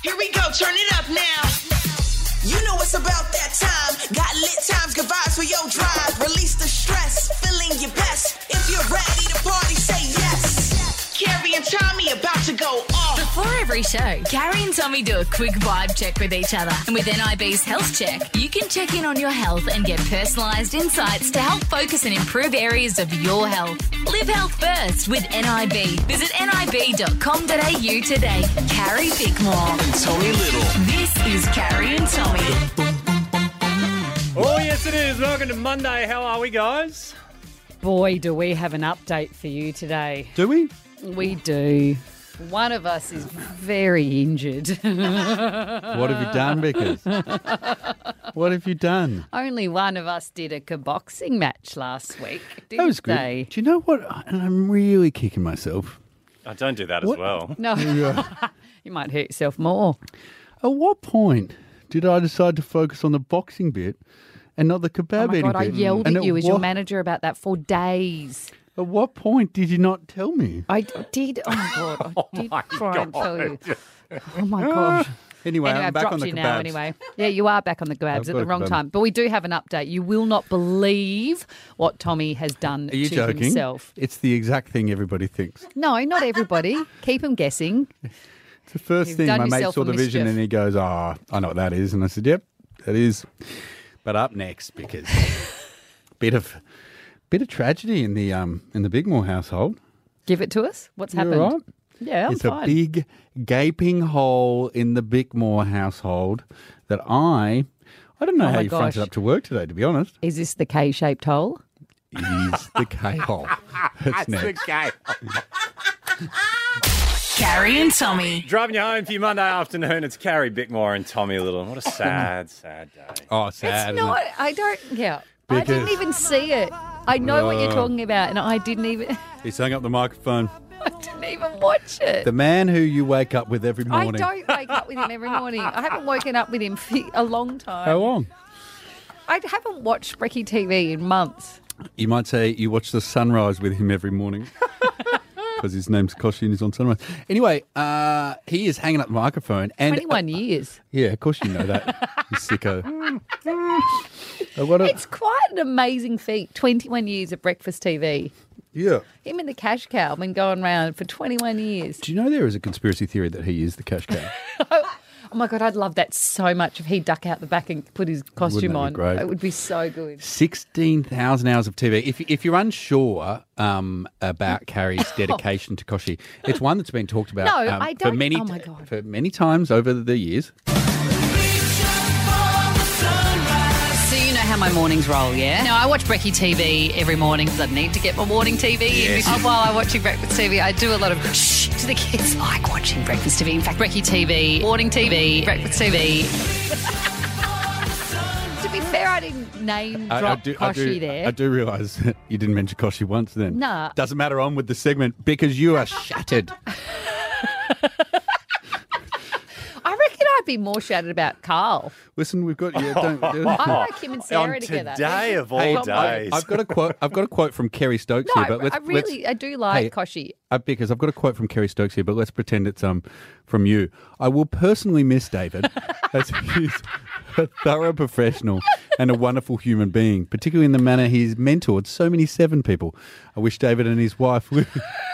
Here we go, turn it up now. You know it's about that time. Got lit times, good vibes for your drive. Release the stress, feeling your best. If you're ready to party, say yes. Carrie and Tommy about to go off. Before every show, Carrie and Tommy do a quick vibe check with each other. And with NIB's Health Check, you can check in on your health and get personalised insights to help focus and improve areas of your health. Live health first with NIB. Visit nib.com.au today. Carrie Bickmore. And Tommy Little. This is Carrie and Tommy. Oh, yes, it is. Welcome to Monday. How are we, guys? Boy, do we have an update for you today. Do we? We do. One of us is very injured. What have you done, Vickers? What have you done? Only one of us did a kickboxing match last week, didn't That was good. they? Do you know what? I'm really kicking myself. I don't do that as well. No, you might hurt yourself more. At what point did I decide to focus on the boxing bit and not the kebab Oh my eating God, I bit? yelled And at you as your what- manager about that for days. At what point did you not tell me? I did. Oh my God, I did try and tell you. Oh my gosh. Anyway, Anyway, I'm I've back dropped on the you kebabs. now anyway. Yeah, you are back on the kebabs I've at got the a wrong kebab. time. But we do have an update. You will not believe what Tommy has done Are you to joking? himself. It's the exact thing everybody thinks. No, not everybody. Keep them guessing. It's the first You've thing done my mate yourself saw a the vision mischief. and he goes, I know what that is. And I said, yep, that is. But up next, because bit of tragedy in the Bigmore household. Give it to us. What's You happened? all right? Yeah, I'm It's fine. a big gaping hole in the Bickmore household that I don't know Oh how my you fronted gosh. up to work today, to be honest. Is this the K-shaped hole? Is the K hole. That's next. Carrie and Tommy. Driving you home for your Monday afternoon, it's Carrie Bickmore and Tommy Little. What a sad, sad day. Oh, sad. It's isn't not. it? I don't. Yeah. I didn't Because- even see it. I know what you're talking about, and I didn't even. He's hung up the microphone. I didn't even watch it. The man who you wake up with every I morning. don't wake up with him every morning. I haven't woken up with him for a long time. How long? I haven't watched Brekkie TV in months. You might say you watch the sunrise with him every morning. Because his name's Koshi and he's on Sunrise. Anyway, he is hanging up the microphone. And 21 years. yeah, of course you know that. You sicko. What a- It's quite an amazing feat. 21 years of breakfast TV. yeah. Him and the cash cow have been going around for 21 years. Do you know there is a conspiracy theory that he is the cash cow? Oh my God, I'd love that so much if he'd duck out the back and put his costume Wouldn't that be on. great? It would be so good. 16,000 hours of TV. If you're unsure about Carrie's dedication to Koshi, it's one that's been talked about No, I for don't- many oh my God. for many times over the years. So you know how my mornings roll, yeah? Now, I watch Brekkie TV every morning because I need to get my morning TV in. While I'm watching breakfast TV, I do a lot of shh to the kids. Like watching breakfast TV. In fact, Brekkie TV, morning TV, breakfast TV. To be fair, I didn't name drop Koshi there. I do realise you didn't mention Koshi once then. Nah. Doesn't matter on with the segment because you are shattered. I reckon I'd be more shouted about Carl. Listen, we've got you. Don't, I like him and Sarah On together. today of all Hey, days. I've got a quote. I've got a quote from Kerry Stokes No, here, but let's, I do like hey, Koshi. because I've got a quote from Kerry Stokes here, but let's pretend it's from you. I will personally miss David as he's a thorough professional and a wonderful human being, particularly in the manner he's mentored so many Seven people. I wish David and his wife were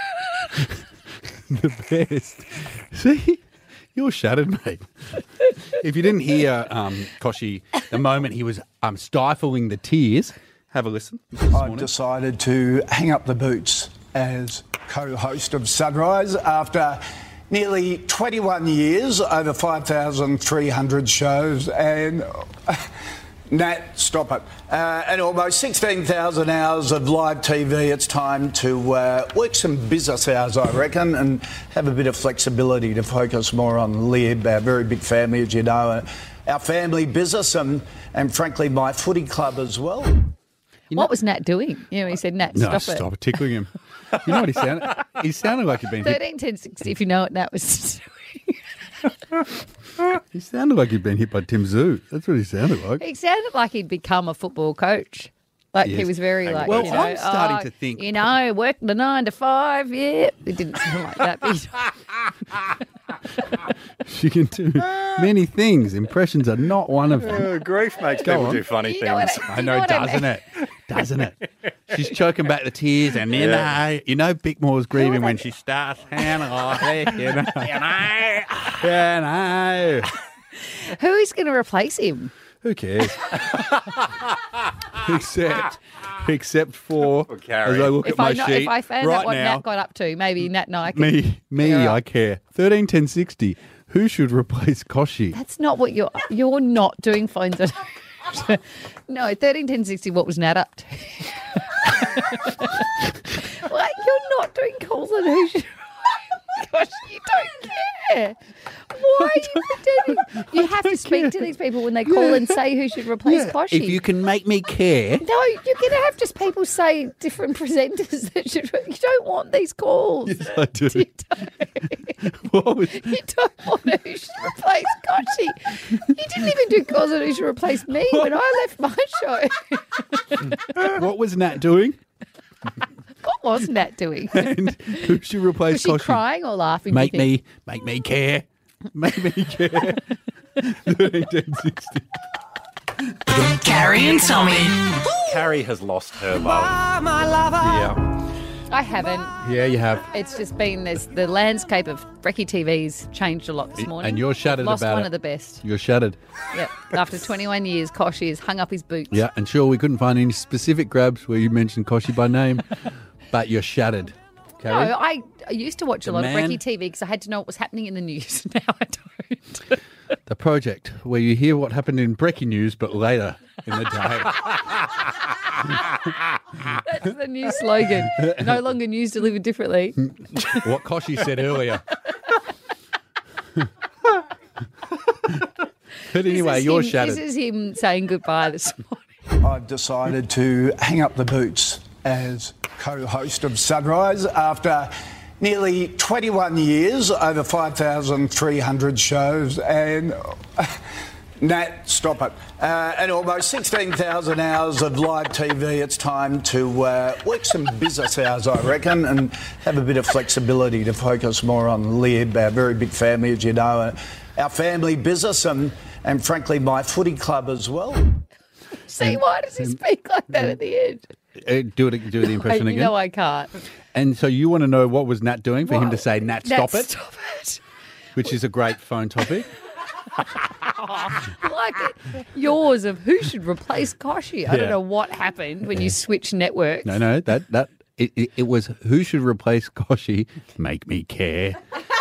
the best. See? You're shattered, mate. If you didn't hear Koshi, the moment he was stifling the tears, have a listen. I've decided to hang up the boots as co-host of Sunrise after nearly 21 years, over 5,300 shows, and Nat, stop it. And almost 16,000 hours of live TV. It's time to work some business hours, I reckon, and have a bit of flexibility to focus more on Lib, our very big family, as you know, our family business, and frankly, my footy club as well. What was Nat doing? You know, he said, Nat, No, stop it. stop it, tickling him. You know what he sounded? He sounded like he'd been hit. 13, 10, 60, if you know what Nat was doing. He sounded like he'd been hit by Tim Zoo. That's what he sounded like. He sounded like he'd become a football coach. Like he Yes. was very like, Well, you know, I'm starting to think- You know, work the 9 to 5, yeah. It didn't sound like that. But She can do many things. Impressions are not one of them. Grief makes Go people on. do funny You know things. what I know, doesn't it? Doesn't it? She's choking back the tears, and you know Bickmore's grieving when she starts. Who is going to replace him? Who cares? except for Carrie. as I look If at my I sheet if I found right out what now. Nat got up to, maybe Nat and I could. Me, Yeah, right. I care. 131060. Who should replace Koshi? That's not what you're not doing phones. No, 131060. What was Nat up to? What? You're not doing calls on who should. Gosh, you don't care. Why are you pretending? You have to speak to these people when they call and say who should replace Koshi. If you can make me care. No, you're going to have just people say different presenters that should. You don't want these calls. Yes, I do. You don't, What was, you don't want who should replace Koshi. You didn't even do calls on who should replace me when I left my show. what was Nat doing? What was Nat doing? And who should replace Was she Koshi? crying or laughing? Make do you think? me care. Make me care. 131060. Carrie and Tommy. Carrie has lost her love. My lover. Yeah. I haven't. Yeah, you have. It's just been the landscape of Brekkie TV's changed a lot this morning. And you're shattered Lost about one it. of the best. You're shattered. Yep. After 21 years, Koshi has hung up his boots. Yeah, and sure, we couldn't find any specific grabs where you mentioned Koshi by name, but you're shattered. No, Carrie? I used to watch a The lot man- of Brekkie TV because I had to know what was happening in the news. Now I don't. The project where you hear what happened in Brekkie News, but later in the day. That's the new slogan. No longer news delivered differently. What Koshi said earlier. But anyway, you're shattered. This is him saying goodbye this morning. I've decided to hang up the boots as co-host of Sunrise after nearly 21 years, over 5,300 shows, and Nat, stop it. And almost 16,000 hours of live TV. It's time to work some business hours, I reckon, and have a bit of flexibility to focus more on Lib, our very big family, as you know, our family business, and frankly, my footy club as well. See, why does he speak like that at the end? Do the impression You again. know I can't. And so you want to know what was Nat doing for him to say, Nat, stop Nat, it, Stop it. which is a great phone topic. Like yours of who should replace Koshi. I don't Yeah. know what happened when you switched networks. No, it was who should replace Koshi? Make me care.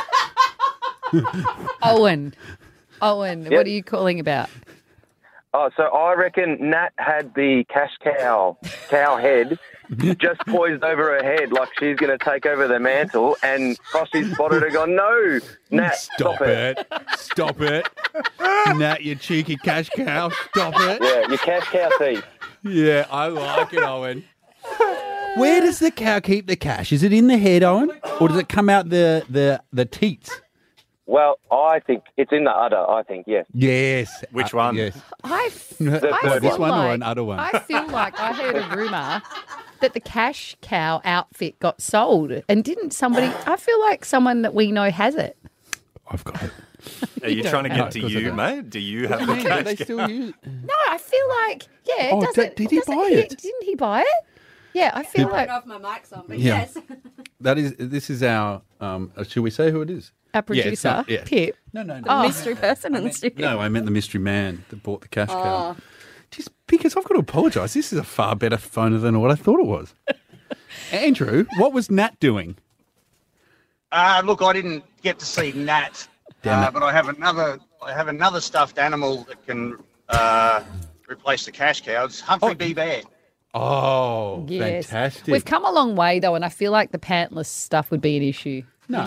Owen, what are you calling about? Oh, so I reckon Nat had the cash cow head just poised over her head like she's going to take over the mantle, and Koshi spotted her gone, no, Nat, stop it. Stop it. Nat, you cheeky cash cow. Stop it. Yeah, you cash cow thief. Yeah, I like it, Owen. Where does the cow keep the cash? Is it in the head, Owen? Or does it come out the teats? Well, I think it's in the udder, I think, yes. Yes. Which one? Yes. I third This feel one or like- an udder one? I feel like I heard a rumour that the cash cow outfit got sold, and didn't somebody? I feel like someone that we know has it. I've got it. Are you trying to No, get of to course I you, don't. mate? Do you have the Do cash? they still use it? No, I feel like it Oh, doesn't. did he doesn't buy it? Didn't he buy it? Yeah, I feel like off my mic's on, but Yeah. yes. This is our, should we say who it is? our Yeah, it's producer, not- yeah. Pip. No. Mystery person in the studio. No, I meant the mystery man that bought the cash cow. Just because I've got to apologise. This is a far better phoner than what I thought it was. Andrew, what was Nat doing? Look, I didn't get to see Nat, Damn it. but I have another stuffed animal that can replace the cash cow. It's Humphrey B. Bear. Oh, Yes. fantastic. We've come a long way though, and I feel like the pantless stuff would be an issue. No.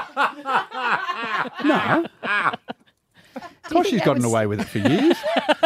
Do you Gosh, think she's that gotten was- away with it for years.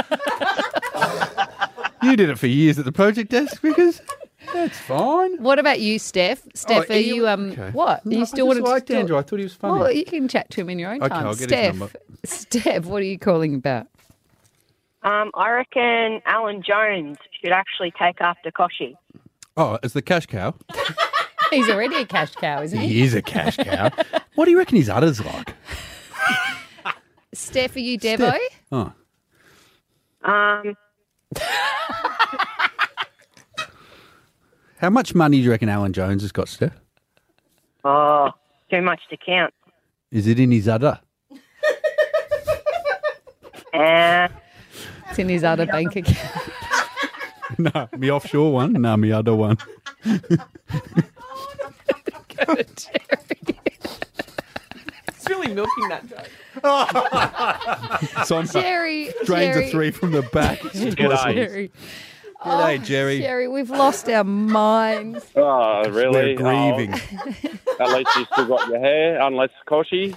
You did it for years at the project desk because that's fine. What about you, Steph? Steph, Oh, are you okay. what? No, you still I want just to liked Andrew. I thought he was funny. Well, you can chat to him in your own Okay, time. I'll get his Steph, number. Steph, what are you calling about? I reckon Alan Jones should actually take after Koshi. Oh, it's the cash cow. He's already a cash cow, isn't he? He is a cash cow. What do you reckon his udder's like? Steph, are you Devo? Oh. How much money do you reckon Alan Jones has got, Steph? Oh, too much to count. Is it in his udder? It's in his other bank account. No, me offshore one. No, me other one. Go to Jerry. It's really milking that joke. Jerry. Drains Jerry. a 3 from the back. Jerry. G'day, Jerry. Jerry, we've lost our minds. Oh, really? We're grieving. At least you still got your hair, unless Koshi.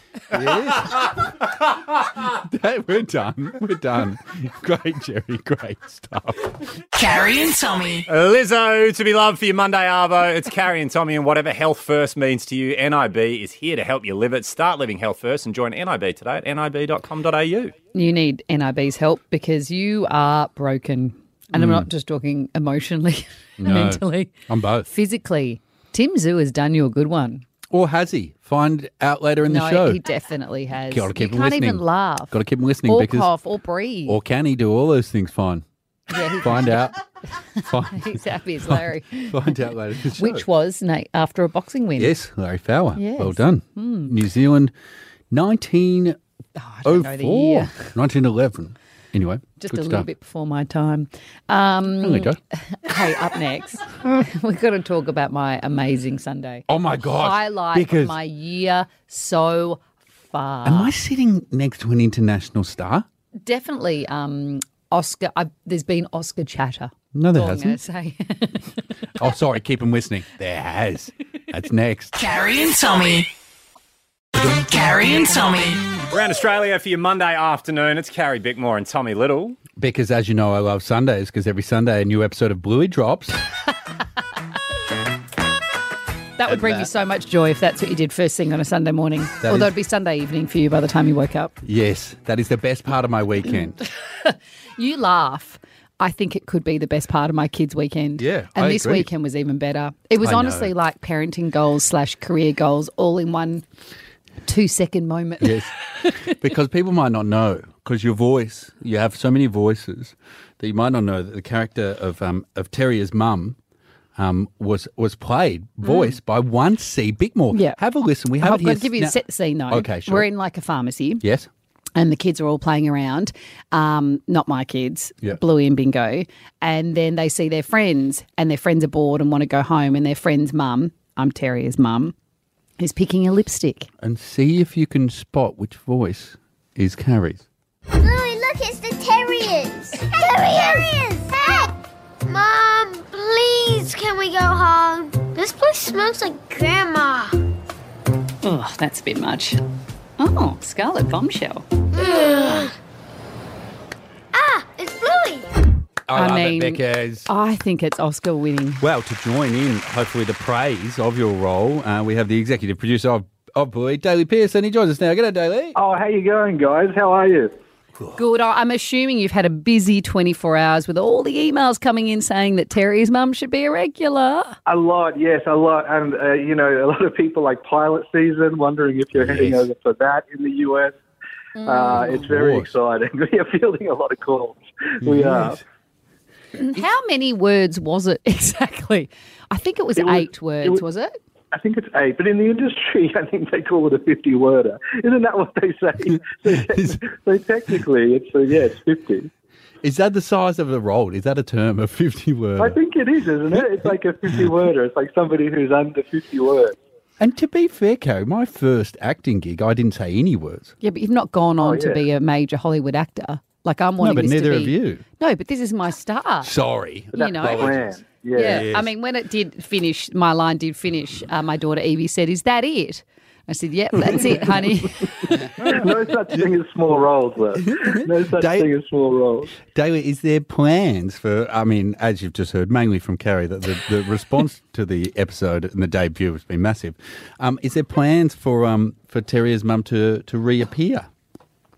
We're done. We're done. Great, Jerry. Great stuff. Carrie and Tommy. Lizzo, to be loved for your Monday Arvo. It's Carrie and Tommy, and whatever health first means to you, NIB is here to help you live it. Start living health first and join NIB today at nib.com.au. You need NIB's help because you are broken. And I'm not just talking emotionally, mentally. I'm both. Physically. Tim Zoo has done you a good one. Or has he? Find out later in the show. No, he definitely has. Got to keep you him can't listening. even laugh. Got to keep him listening Or because. cough, or breathe. Or can he do all those things fine? Yeah, Find out. He's happy as Larry. Find out later in the show. Which was after a boxing win. Yes, Larry Fowler. Yes. Well done. New Zealand, 1904. I don't know the year. 1911. Anyway, Just good a little stuff. bit before my time. There we go. Hey, up next, we've got to talk about my amazing Sunday. Oh, my gosh. Highlight because of my year so far. Am I sitting next to an international star? Definitely Oscar. There's been Oscar chatter. No, there That's all I'm hasn't. gonna say. Oh, sorry. Keep him listening. There has. That's next. Carrie and Tommy. Carrie and Tommy. Around Australia for your Monday afternoon, it's Carrie Bickmore and Tommy Little. Because, as you know, I love Sundays because every Sunday a new episode of Bluey drops. That would bring you so much joy if that's what you did first thing on a Sunday morning. That Although is- it'd be Sunday evening for you by the time you woke up. Yes, that is the best part of my weekend. You laugh. I think it could be the best part of my kids' weekend. Yeah, And I this agree. weekend was even better. It was I know. honestly like parenting goals / career goals all in one 2-second moment. Yes, because people might not know, because your voice, you have so many voices that you might not know that the character of Terrier's mum was played, voiced by one C. Bickmore. Yeah. Have a listen. We have I've it got here. to give you now- the set scene though. Okay, sure. We're in like a pharmacy. Yes. And the kids are all playing around. Not my kids, Yeah. Bluey and Bingo. And then they see their friends, and their friends are bored and want to go home. And their friend's mum, I'm Terrier's mum, is picking a lipstick. And see if you can spot which voice is Carrie's. Bluey, look, it's the terriers. Terriers! Hey! Mom, please, can we go home? This place smells like Grandma. Oh, that's a bit much. Oh, Scarlet Bombshell. Ugh. Ah, it's Bluey. I love mean, it because, I think it's Oscar winning. well, to join in, hopefully, the praise of your role, we have the executive producer of Bluey, Daly Pearson. He joins us now. G'day, Daly. Oh, how you going, guys? How are you? Good. I'm assuming you've had a busy 24 hours with all the emails coming in saying that Terry's mum should be a regular. A lot, yes, a lot. And, a lot of people like pilot season, wondering if you're heading over for that in the US. It's very exciting. We are fielding a lot of calls. We are. How many words was it exactly? I think it was 8 words, was it? I think it's 8, but in the industry, I think they call it a 50-worder. Isn't that what they say? So technically, it's 50. Is that the size of the role? Is that a term, a 50 word? I think it is, isn't it? It's like a 50-worder. It's like somebody who's under 50 words. And to be fair, Carrie, my first acting gig, I didn't say any words. Yeah, but you've not gone on to yeah. be a major Hollywood actor. Like I'm No, wanting but this neither to be. have you. No, but this is my star. Sorry. You know. Plan. Yeah. Yes. I mean, when it did finish, my line did finish, my daughter Evie said, "Is that it?" I said, "Yep, that's it, honey." No such thing as small roles, though. No such thing as small roles. Daly, is there plans for, I mean, as you've just heard, mainly from Carrie, that the response to the episode and the debut has been massive. Is there plans for Terrier's mum to reappear?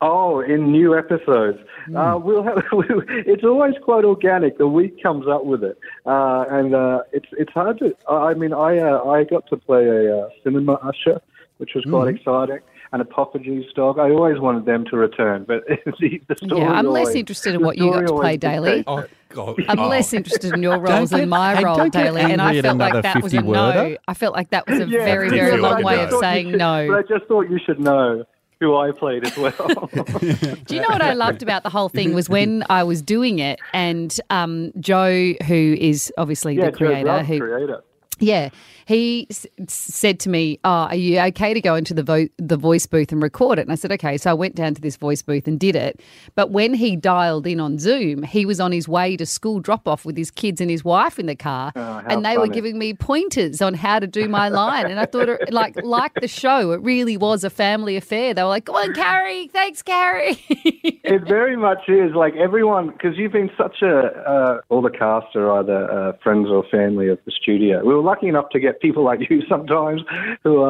Oh, in new episodes, we'll have. It's always quite organic. The week comes up with it, and it's hard to. I mean, I got to play a cinema usher, which was quite exciting, and a Apogee dog. I always wanted them to return, but the story. Yeah, I'm less interested in what you got to play, Daly. Oh, God. I'm less interested in your roles than my role, Daly, and I felt like that was a no. I felt like that was a very, very long way of saying no. But I just thought you should know who I played as well. Do you know what I loved about the whole thing was when I was doing it, and Joe, who is obviously the creator, yeah, he said to me, are you okay to go into the voice booth and record it? And I said, okay. So I went down to this voice booth and did it. But when he dialed in on Zoom, he was on his way to school drop-off with his kids and his wife in the car. And they were giving me pointers on how to do my line. And I thought, like the show, it really was a family affair. They were like, go on, Carrie. Thanks, Carrie. It very much is. Like everyone, because you've been such all the cast are either friends or family of the studio. We were lucky enough to get people like you sometimes who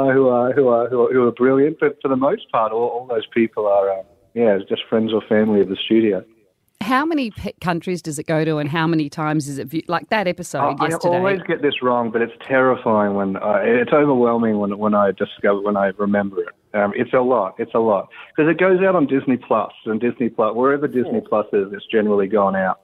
are brilliant, but for the most part, all those people are just friends or family of the studio. How many countries does it go to, and how many times is it viewed? Like that episode yesterday. I always get this wrong, but it's terrifying it's overwhelming when I remember it. It's a lot because it goes out on Disney Plus, and Disney Plus, wherever Disney Plus is, it's generally gone out.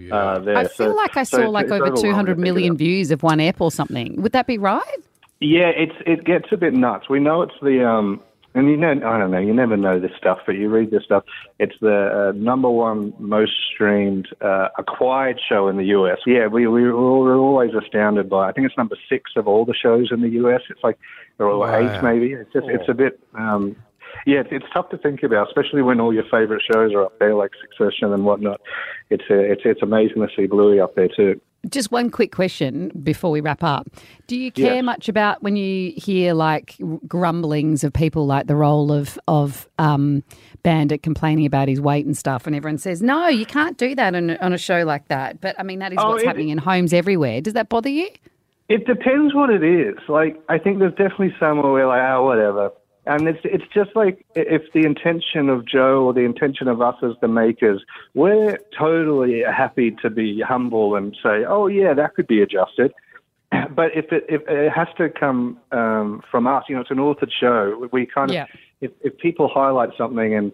I feel like I saw over 200 million views of One Ep or something. Would that be right? Yeah, it gets a bit nuts. We know it's the and I don't know, you never know this stuff, but you read this stuff. It's the number one most streamed acquired show in the US. Yeah, we're always astounded by. I think it's number 6 of all the shows in the US. It's like or 8 maybe. It's just it's a bit. Yeah, it's tough to think about, especially when all your favourite shows are up there, like Succession and whatnot. It's amazing to see Bluey up there too. Just one quick question before we wrap up. Do you care much about when you hear like grumblings of people like the role of Bandit complaining about his weight and stuff, and everyone says, no, you can't do that on a show like that. But, I mean, that is what's happening in homes everywhere. Does that bother you? It depends what it is. Like, I think there's definitely some where we're like, whatever. And it's just like if the intention of Joe or the intention of us as the makers, we're totally happy to be humble and say, oh, yeah, that could be adjusted. But if it has to come from us, it's an authored show. We kind of, if people highlight something and,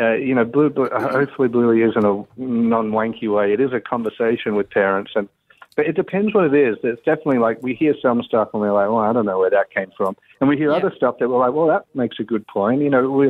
hopefully Bluey is in a non-wanky way. It is a conversation with parents but it depends what it is. It's definitely like we hear some stuff and we're like, well, I don't know where that came from. And we hear other stuff that we're like, well, that makes a good point.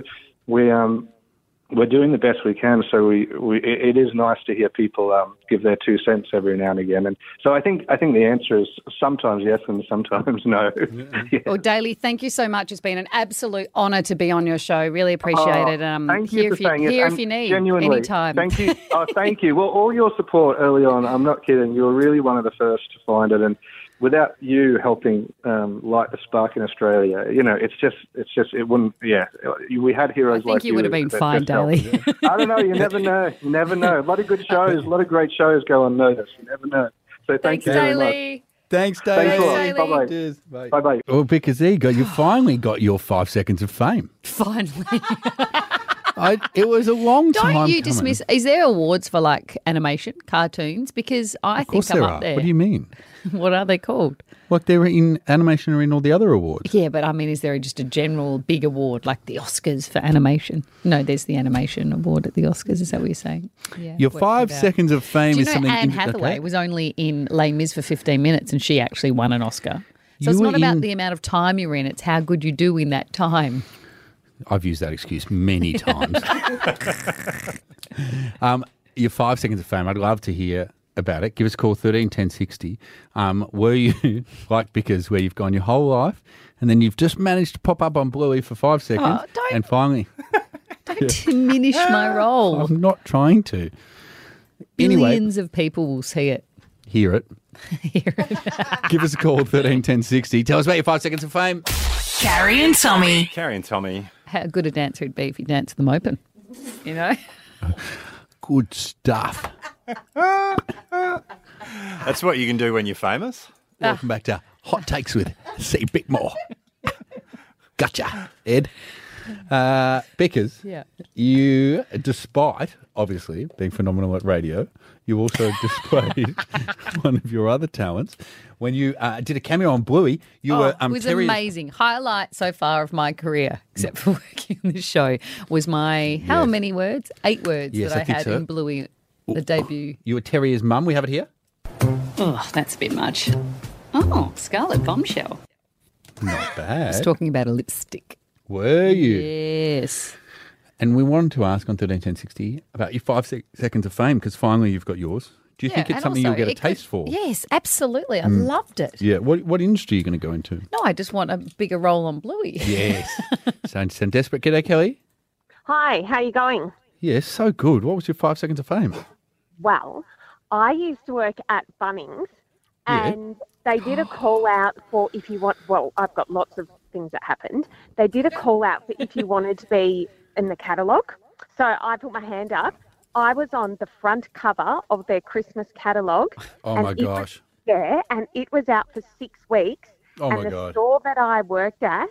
We're doing the best we can. So it is nice to hear people give their 2 cents every now and again. And so I think the answer is sometimes yes and sometimes no. Yeah. Well, Daly, thank you so much. It's been an absolute honour to be on your show. Really appreciate it. Thank you for saying it. Here if you need, genuinely, anytime. Thank you. Thank you. Well, all your support early on, I'm not kidding. You were really one of the first to find it. And without you helping light the spark in Australia, it's just it wouldn't. Yeah, we had heroes like you. I think you would have been fine, Daly. I don't know. You never know. You never know. A lot of good shows, a lot of great shows go unnoticed. You never know. So thanks you very much. Thanks, Daly. Thanks a lot. Bye-bye. Cheers. Bye. Bye-bye. Well, because you finally got your 5 seconds of fame. Finally. It was a long time Don't you coming. dismiss? Is there awards for like animation, cartoons? Because I think I'm up there. What do you mean? What are they called? Like they're in animation or in all the other awards. Yeah, but I mean, is there just a general big award like the Oscars for animation? No, there's the animation award at the Oscars. Is that what you're saying? Yeah. Your 5 seconds of fame is something. Anne Hathaway was only in Les Mis for 15 minutes and she actually won an Oscar. So it's not about the amount of time you're in; it's how good you do in that time. I've used that excuse many times. Your 5 seconds of fame, I'd love to hear about it. Give us a call, 13 10 60. Were you like Bickers, where you've gone your whole life and then you've just managed to pop up on Bluey for 5 seconds and finally... Don't diminish my role. I'm not trying to. Billions of people will see it. Hear it. Give us a call, 13 10 60. Tell us about your 5 seconds of fame. Carrie and Tommy. Carrie and Tommy. How good a dancer would be if you danced them open, Good stuff. That's what you can do when you're famous. Welcome back to Hot Takes with C. Bickmore. Gotcha, Ed. Bickers, Yeah. you, despite obviously being phenomenal at radio, you also displayed one of your other talents when you did a cameo on Bluey. You were it was Terrier's- amazing. Highlight so far of my career, except for working on this show, was my, how Yes. many words? 8 words Yes, that I I think had so. in Bluey, the debut. You were Terrier's mum. We have it here. Oh, that's a bit much. Oh, Scarlet Bombshell. Not bad. I was talking about a lipstick. Were you? Yes. And we wanted to ask on 131060 about your 5 seconds of fame because finally you've got yours. Do you think it's and something also you'll get a it could- taste for? Yes, absolutely. I loved it. Yeah. What industry are you going to go into? No, I just want a bigger role on Bluey. Yes. sound desperate. G'day, Kelly. Hi, how you going? Yes, so good. What was your 5 seconds of fame? Well, I used to work at Bunnings Yeah. and they did a call out for if you want, well, I've got lots of things that happened. They did a call out for if you wanted to be in the catalogue. So I put my hand up. I was on the front cover of their Christmas catalogue. Oh, and my it was- gosh. yeah, and it was out for 6 weeks. Oh, and my the God. store that I worked at,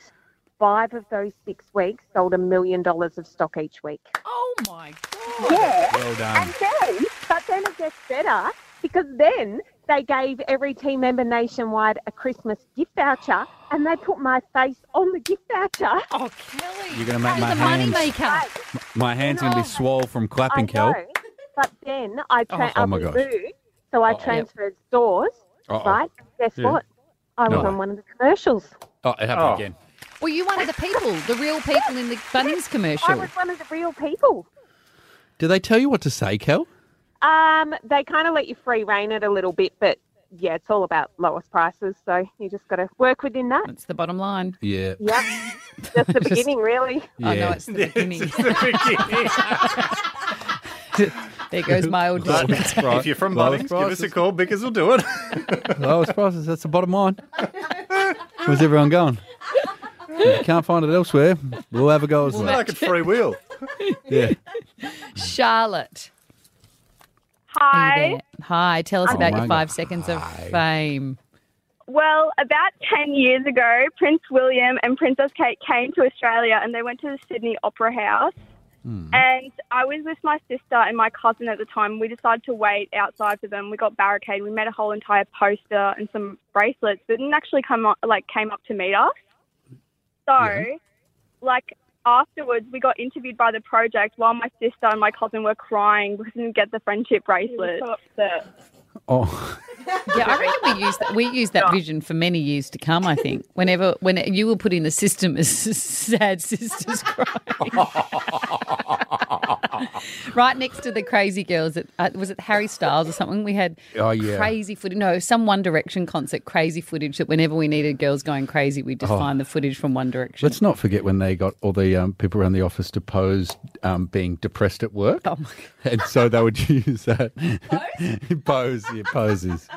5 of those 6 weeks sold $1 million of stock each week. Oh, my God. Yeah. Well done. And then it gets better because then they gave every team member nationwide a Christmas gift voucher and they put my face on the gift voucher. Oh, Kelly. You're going to make Hey, my the hands. moneymaker. My hands going to be swole from I clapping, Kel. know, but then I Oh, my was gosh. moved, so I transferred stores, Uh-oh. right? Guess Yeah. what? I was No. on one of the commercials. Oh, it happened again. Were you one of the people, the real people in the Bunnings commercial? I was one of the real people. Do they tell you what to say, Kel? They kind of let you free rein it a little bit, but yeah, it's all about lowest prices, so you just got to work within that. That's the bottom line. Yeah. Yep. That's the beginning, really. I know Yeah. it's the beginning. There goes my old But district. right. if you're from Lowest Bunnings, give us a prices. call. Bickers will do it. Lowest prices, that's the bottom line. Where's everyone going? If you can't find it elsewhere, we'll have a go as well. Like a free wheel. Yeah. Charlotte. Hi. Are you there? Hi. Tell us Oh about my your God. 5 seconds of fame. Well, about 10 years ago, Prince William and Princess Kate came to Australia and they went to the Sydney Opera House. And I was with my sister and my cousin at the time. We decided to wait outside for them. We got barricaded. We met a whole entire poster and some bracelets, but didn't actually came up to meet us. So, afterwards, we got interviewed by the project while my sister and my cousin were crying because we didn't get the friendship bracelet. So upset. Oh, Yeah, I reckon we used that vision for many years to come, I think. When you were put in the system as sad sisters crying. Right next to the crazy girls, was it Harry Styles or something? We had crazy footage. No, some One Direction concert, crazy footage that whenever we needed girls going crazy, we'd just find the footage from One Direction. let's not forget when they got all the people around the office to pose being depressed at work. Oh, my God. And so they would use that. Pose, yeah, poses.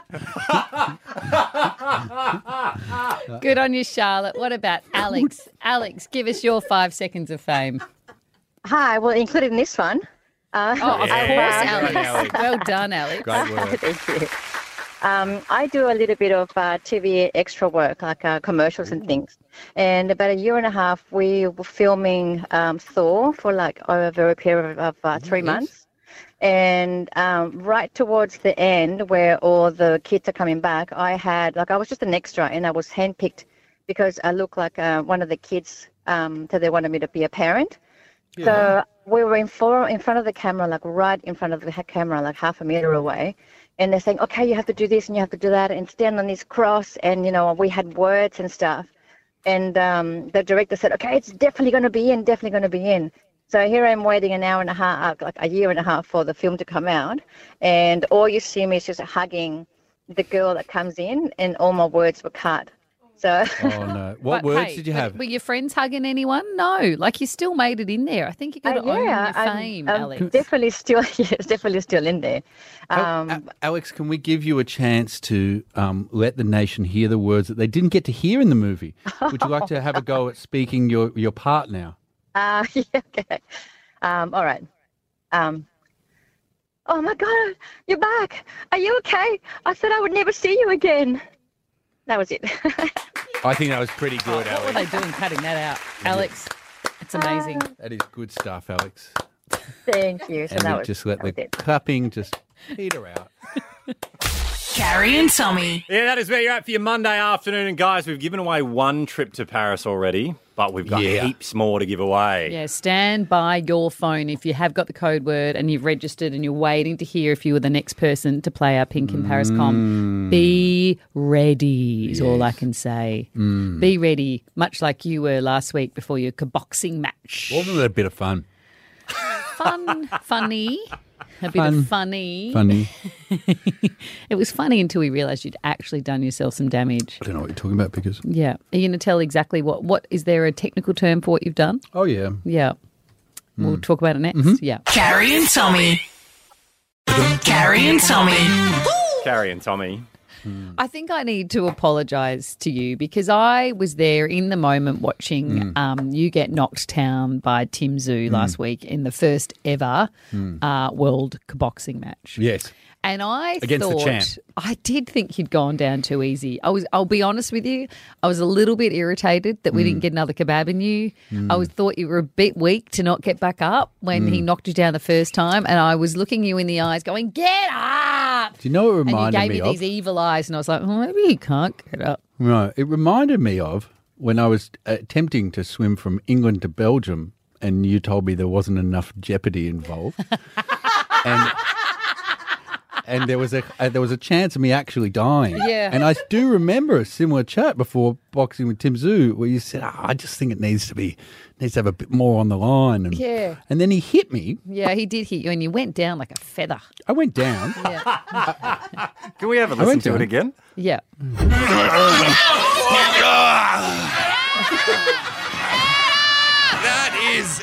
Good on you, Charlotte. What about Alex? Alex, give us your 5 seconds of fame. Hi, well, included in this one. Of course, Alex. Well done, Alex. Great work. Thank you. I do a little bit of TV extra work, like commercials and things. And about a year and a half, we were filming Thor for over a period of 3 months. And right towards the end, where all the kids are coming back, I was just an extra, and I was handpicked because I look like one of the kids. So they wanted me to be a parent. Yeah. So we were in front of the camera, right in front of the camera, half a meter away. And they're saying, okay, you have to do this and you have to do that and stand on this cross. And, we had words and stuff. And the director said, okay, it's definitely going to be in, definitely going to be in. So here I'm waiting an hour and a half, a year and a half for the film to come out. And all you see me is just hugging the girl that comes in, and all my words were cut. So. Oh, no. What words did you have? Were your friends hugging anyone? No. You still made it in there. I think you got to own your fame, Alex. Definitely still, yes, definitely still in there. Alex, can we give you a chance to let the nation hear the words that they didn't get to hear in the movie? Would you like to have a go at speaking your part now? Yeah, okay. All right. Oh, my God, you're back. Are you okay? I said I would never see you again. That was it. I think that was pretty good, What were Alex. they doing cutting that out? Alex, That's amazing. That is good stuff, Alex. Thank you. So And that we was just let that was the it. clapping just peter out. Carrie and Tommy. Yeah, that is where you're at for your Monday afternoon. And guys, we've given away one trip to Paris already, but we've got heaps more to give away. Yeah, stand by your phone if you have got the code word and you've registered and you're waiting to hear if you were the next person to play our Pink in Paris com. Be ready is all I can say. Be ready, much like you were last week before your kickboxing match. Wasn't it a bit of fun? Funny. A bit of funny. Funny. It was funny until we realised you'd actually done yourself some damage. I don't know what you're talking about because... Yeah. Are you going to tell exactly what is there a technical term for what you've done? Oh, yeah. Yeah. We'll talk about it next. Yeah. Carrie and Tommy. Carrie and Tommy. Carrie and Tommy. I think I need to apologise to you because I was there in the moment watching you get knocked down by Tim Zhu last week in the first ever world kickboxing match. Yes. And I Against the thought, champ. I did think he'd gone down too easy. I'll be honest with you, I was a little bit irritated that we didn't get another kebab in you. I thought you were a bit weak to not get back up when he knocked you down the first time. And I was looking you in the eyes going, get up! Do you know what it reminded and you me gave me of? these evil eyes and I was like, maybe he can't get up. No, it reminded me of when I was attempting to swim from England to Belgium and you told me there wasn't enough jeopardy involved. And there was a chance of me actually dying. Yeah. And I do remember a similar chat before boxing with Tim Zhu where you said, I just think it needs to have a bit more on the line. And, Yeah. And then he hit me. Yeah, he did hit you and you went down like a feather. I went down. Yeah. Can we have a listen to it again? Yeah. That is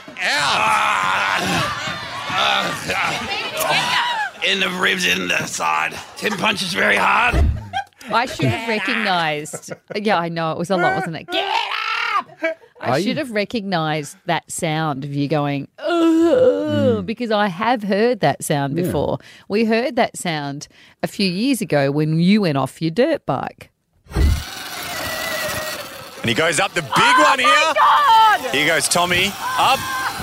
out. In the ribs, in the side. Tim punches very hard. I should have recognised. Yeah, I know. It was a lot, wasn't it? Get up! I should have recognised that sound of you going, ugh, because I have heard that sound before. We heard that sound a few years ago when you went off your dirt bike. And he goes up the big one here. God! Here goes Tommy. Up.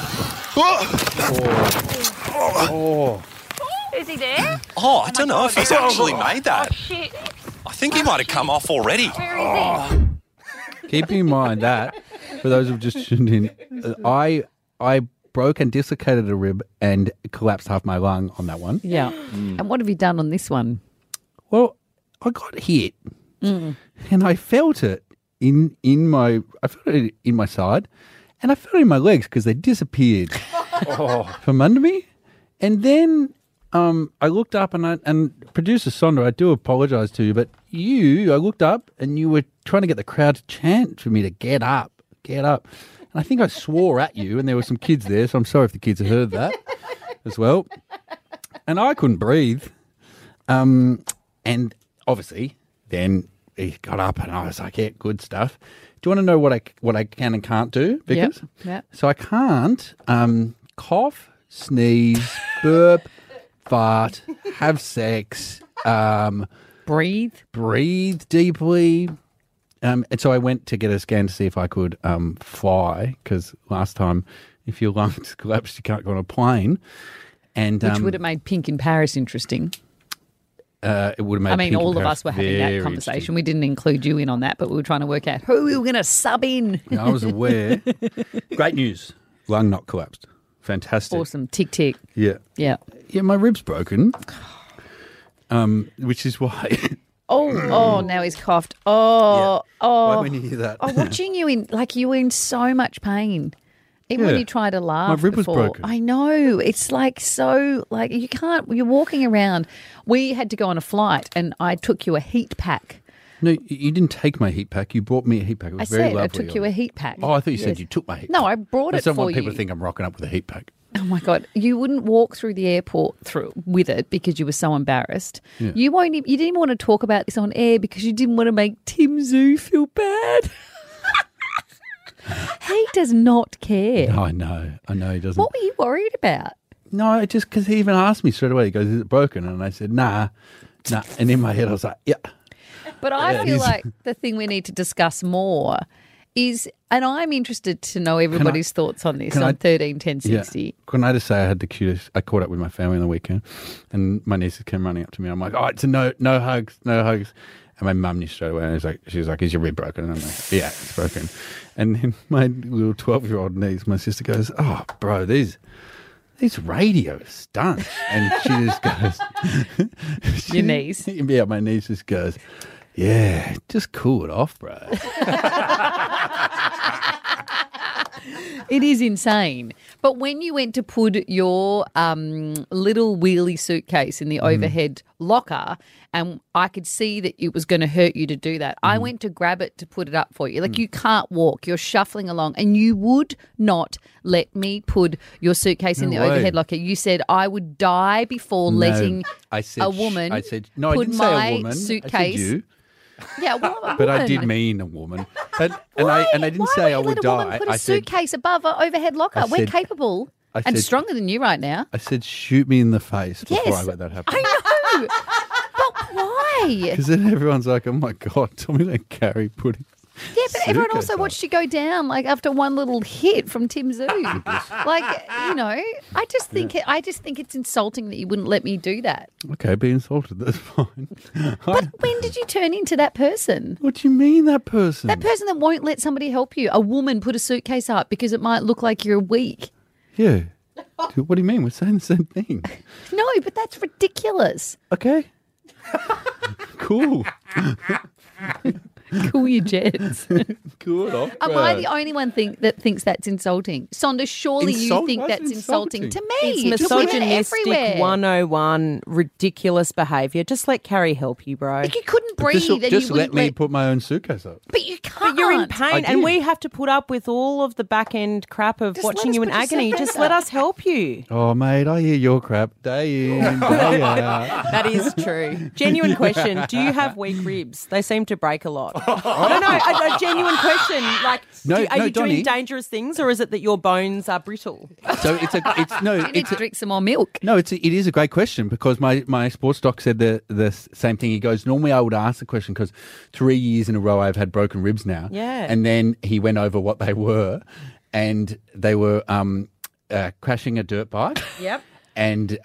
Is he there? Oh, I don't know if he's actually made that. Oh, shit. I think he might have come off already. Where is he? Keeping in mind that, for those who've just tuned in, I broke and dislocated a rib and collapsed half my lung on that one. Yeah. And what have you done on this one? Well, I got hit and I felt it in my side and I felt it in my legs because they disappeared from under me. And then I looked up and producer Sondra, I do apologise to you, but I looked up and you were trying to get the crowd to chant for me to get up. And I think I swore at you and there were some kids there, so I'm sorry if the kids heard that as well. And I couldn't breathe. And obviously then he got up and I was like, yeah, good stuff. Do you want to know what I can and can't do? Because So I can't cough, sneeze, burp, fart, have sex, breathe deeply. And so I went to get a scan to see if I could fly because last time if your lungs collapsed, you can't go on a plane. And Which would have made Pink in Paris interesting. It would have made. I mean, Pink in all of Paris us were having very that conversation. We didn't include you in on that, but we were trying to work out who we were going to sub in. Yeah, I was aware. Great news. Lung not collapsed. Fantastic. Awesome. Tick, tick. Yeah. Yeah. Yeah, my rib's broken. Which is why. Now he's coughed. Why when you hear that? Watching you you were in so much pain. Even when Yeah. you try to laugh. My rib was before. broken. I know. It's you can't, you're walking around. We had to go on a flight and I took you a heat pack. No, you didn't take my heat pack. You brought me a heat pack. It was I very said I lovely. took you a heat pack. Oh, I thought you Yes. said you took my heat pack. No, I brought I it just don't for want people you. to think I'm rocking up with a heat pack. Oh my God! You wouldn't walk through the airport with it because you were so embarrassed. Yeah. You didn't even want to talk about this on air because you didn't want to make Tim Zhu feel bad. He does not care. No, I know he doesn't. What were you worried about? No, just because he even asked me straight away. He goes, "Is it broken?" And I said, "Nah." And in my head, I was like, "Yeah." But I feel like the thing we need to discuss more and I'm interested to know everybody's thoughts on this on 13 10 60. Yeah. Can I just say I had the cutest? I caught up with my family on the weekend, and my nieces came running up to me. I'm like, "Oh, it's a no hugs, no hugs." And my mum knew straight away. And she was like, "Is your rib broken?" And I'm like, "Yeah, it's broken." And then my little 12-year-old niece, my sister, goes, "Oh, bro, these radio stunts," and she just goes, "Your niece?" Yeah, my niece just goes, "Yeah, just cool it off, bro." It is insane. But when you went to put your little wheelie suitcase in the overhead locker, and I could see that it was going to hurt you to do that, I went to grab it to put it up for you. Like, you can't walk. You're shuffling along, and you would not let me put your suitcase in the overhead locker. You said I would die before letting a woman no, put I didn't my say a woman. suitcase. I said you. Yeah, well, I'm a But I woman. did mean a woman. And I didn't say I would Let a woman die. put a I said, suitcase above an overhead locker. I We're said- capable I and said- stronger than you right now. I said, shoot me in the face before Yes. I let that happen. I know. But why? Because then everyone's like, "Oh my God, Tommy Lee Carey putting." Yeah, but everyone suitcase also up. watched you go down like after one little hit from Tim Zoo. Like, you know, I just think it's insulting that you wouldn't let me do that. Okay, be insulted. That's fine. But when did you turn into that person? What do you mean, that person? That person that won't let somebody help you. A woman put a suitcase up because it might look like you're weak. Yeah. What do you mean? We're saying the same thing. No, but that's ridiculous. Okay. Cool. Cool your jets. Cool it off. Am I the only one that thinks that's insulting? Sonda, surely you Insult? think Why is that's it insulting to me. It's to women misogynistic everywhere. 101, ridiculous behaviour. Just let Carrie help you, bro. Like, you couldn't breathe, then Just you let wouldn't me put my own suitcase up. But you can't. But you're in I pain, did. and we have to put up with all of the back end crap of Just let watching us you in put your agony. suitcase Just let up. us help you. Oh, mate, I hear your crap day in, day out. That is true. Genuine question. Do you have weak ribs? They seem to break a lot. No, a genuine question. Like, are you Donnie. doing dangerous things, or is it that your bones are brittle? So You need to drink some more milk. No, it is a great question because my sports doc said the same thing. He goes, normally I would ask the question because 3 years in a row I've had broken ribs now. Yeah. And then he went over what they were, and they were crashing a dirt bike. Yep. And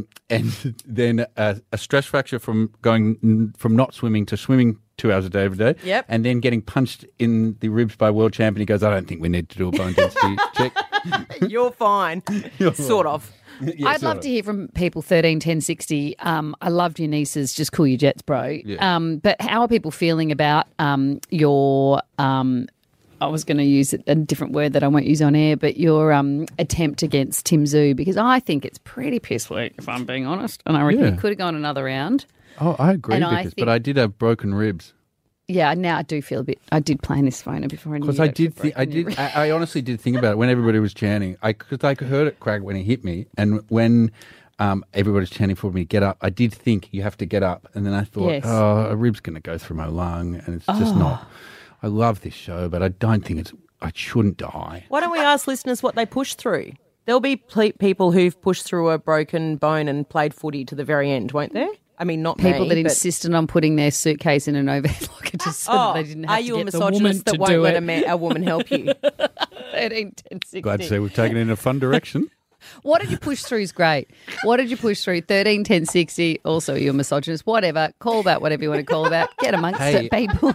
then a stress fracture from going from not swimming to swimming 2 hours a day every day. Yep. And then getting punched in the ribs by a world champion. He goes, "I don't think we need to do a bone density check." You're fine. Sort of. Yeah, I'd sort love of. to hear from people 13 10 60. I loved your nieces. Just cool your jets, bro. Yeah. But how are people feeling about your I was going to use a different word that I won't use on air, but your attempt against Tim Zoo, because I think it's pretty piss weak, if I'm being honest. And I reckon Yeah. you could have gone another round. Oh, I agree, And I Vickers, think- but I did have broken ribs. Yeah, now I do feel a bit. I did play in this phoner before I knew. Because you'd I actually did think, broken your rib. I honestly did think about it when everybody was chanting. Because I heard it crack when he hit me, and when everybody's chanting for me to get up, I did think you have to get up, and then I thought, Yes. oh, a rib's going to go through my lung, and it's just not. I love this show, but I don't think I shouldn't die. Why don't we ask listeners what they push through? There'll be people who've pushed through a broken bone and played footy to the very end, won't there? I mean, not People me, that but- insisted on putting their suitcase in an overhead locker just so that they didn't have are to you a get the woman misogynist to that won't do let it. a woman help you? 13 10 60. Glad to see we've taken it in a fun direction. What did you push through is great. What did you push through? 13 10 60. Also, you're a misogynist. Whatever. Call about whatever you want to call about. Get amongst Hey. it, people.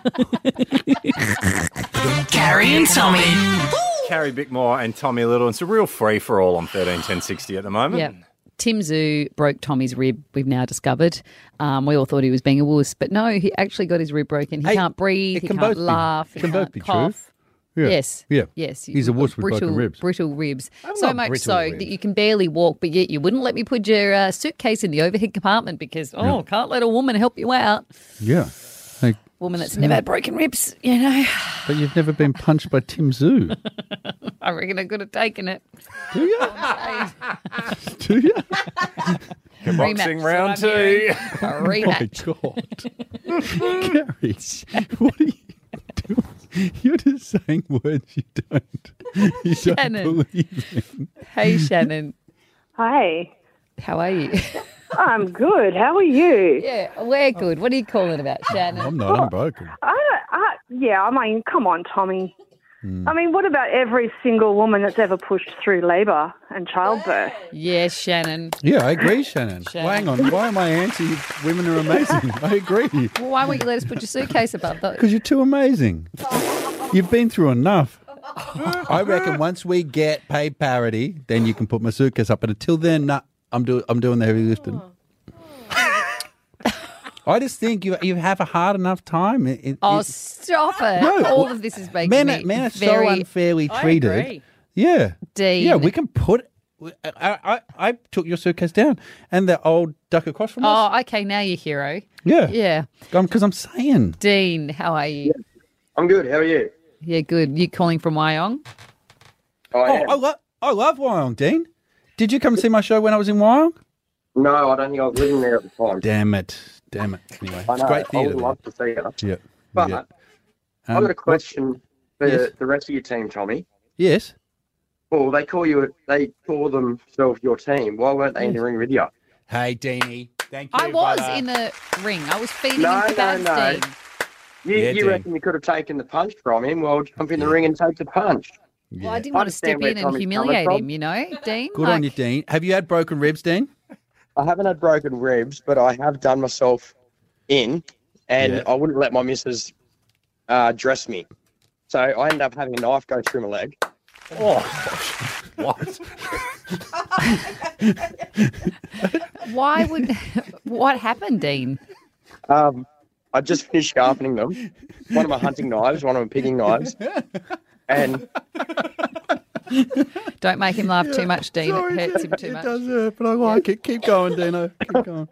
Carrie and Tommy. Carrie Bickmore and Tommy Little. It's a real free-for-all on 13 10 60 at the moment. Yeah. Tim Zoo broke Tommy's rib, we've now discovered. We all thought he was being a wuss, but no, he actually got his rib broken. He Hey, can't breathe, it he can can't both be- laugh, it he can both can't be true. cough. Yeah. Yes. Yeah. Yes. He's a wuss with broken ribs. Brittle ribs. I'm So not much brittle so ribs. that you can barely walk, but yet you wouldn't let me put your suitcase in the overhead compartment because, can't let a woman help you out. Yeah. Like, Woman that's never had broken ribs, you know. but you've never been punched by Tim Zoo, I reckon I could have taken it. do you? Do you? Boxing Rematch, round that's what I'm hearing. two. A rematch. Oh, my God. Gary, what are you doing? You're just saying words you don't Shannon. believe in. Hey, Shannon. Hi. How are you? I'm good. How are you? Yeah, we're good. What are you calling about, Shannon? I'm not. I'm broken. I mean, come on, Tommy. I mean, what about every single woman that's ever pushed through labour and childbirth? Yes, Shannon. Yeah, I agree, Shannon. Shannon. Well, hang on. Why am I anti women are amazing? I agree. Well, why won't you let us put your suitcase above those? Because you're too amazing. You've been through enough. I reckon once we get paid parity, then you can put my suitcase up. But until then, nah, I'm doing the heavy lifting. I just think you have a hard enough time. Stop it. No, All of this is making me men are very... so unfairly treated. I agree. Yeah. Dean. Yeah, we can put... I took your suitcase down and the old duck across from us. Oh, okay, now you're hero. Yeah. Yeah. Because I'm saying. Dean, how are you? I'm good. How are you? Yeah, good. You calling from Wyong? I love Wyong, Dean. Did you come and see my show when I was in Wyong? No, I don't think I was living there at the time. Damn it. Anyway, I it's know. great I theatre. would love to see you. Yeah. But yeah. I've got a question for yes. the rest of your team, Tommy. Yes. Well, they call themselves your team. Why weren't they in the ring with you? Hey, Deanie. Thank you. I was brother. in the ring. I was feeding No, him kebabs, no. Dean. You Dean. reckon you could have taken the punch from him? Well, jump in the ring and take the punch. Well, I didn't want to step in and humiliate him, you know, Dean. Good on you, Dean. Have you had broken ribs, Dean? I haven't had broken ribs, but I have done myself in, and I wouldn't let my missus dress me. So I ended up having a knife go through my leg. Oh, what? What happened, Dean? I just finished sharpening them. One of my hunting knives, one of my pigging knives. And don't make him laugh too much, Dean. Sorry, it hurts him too much. It does hurt, but I like it. Keep going, Dino. Keep going.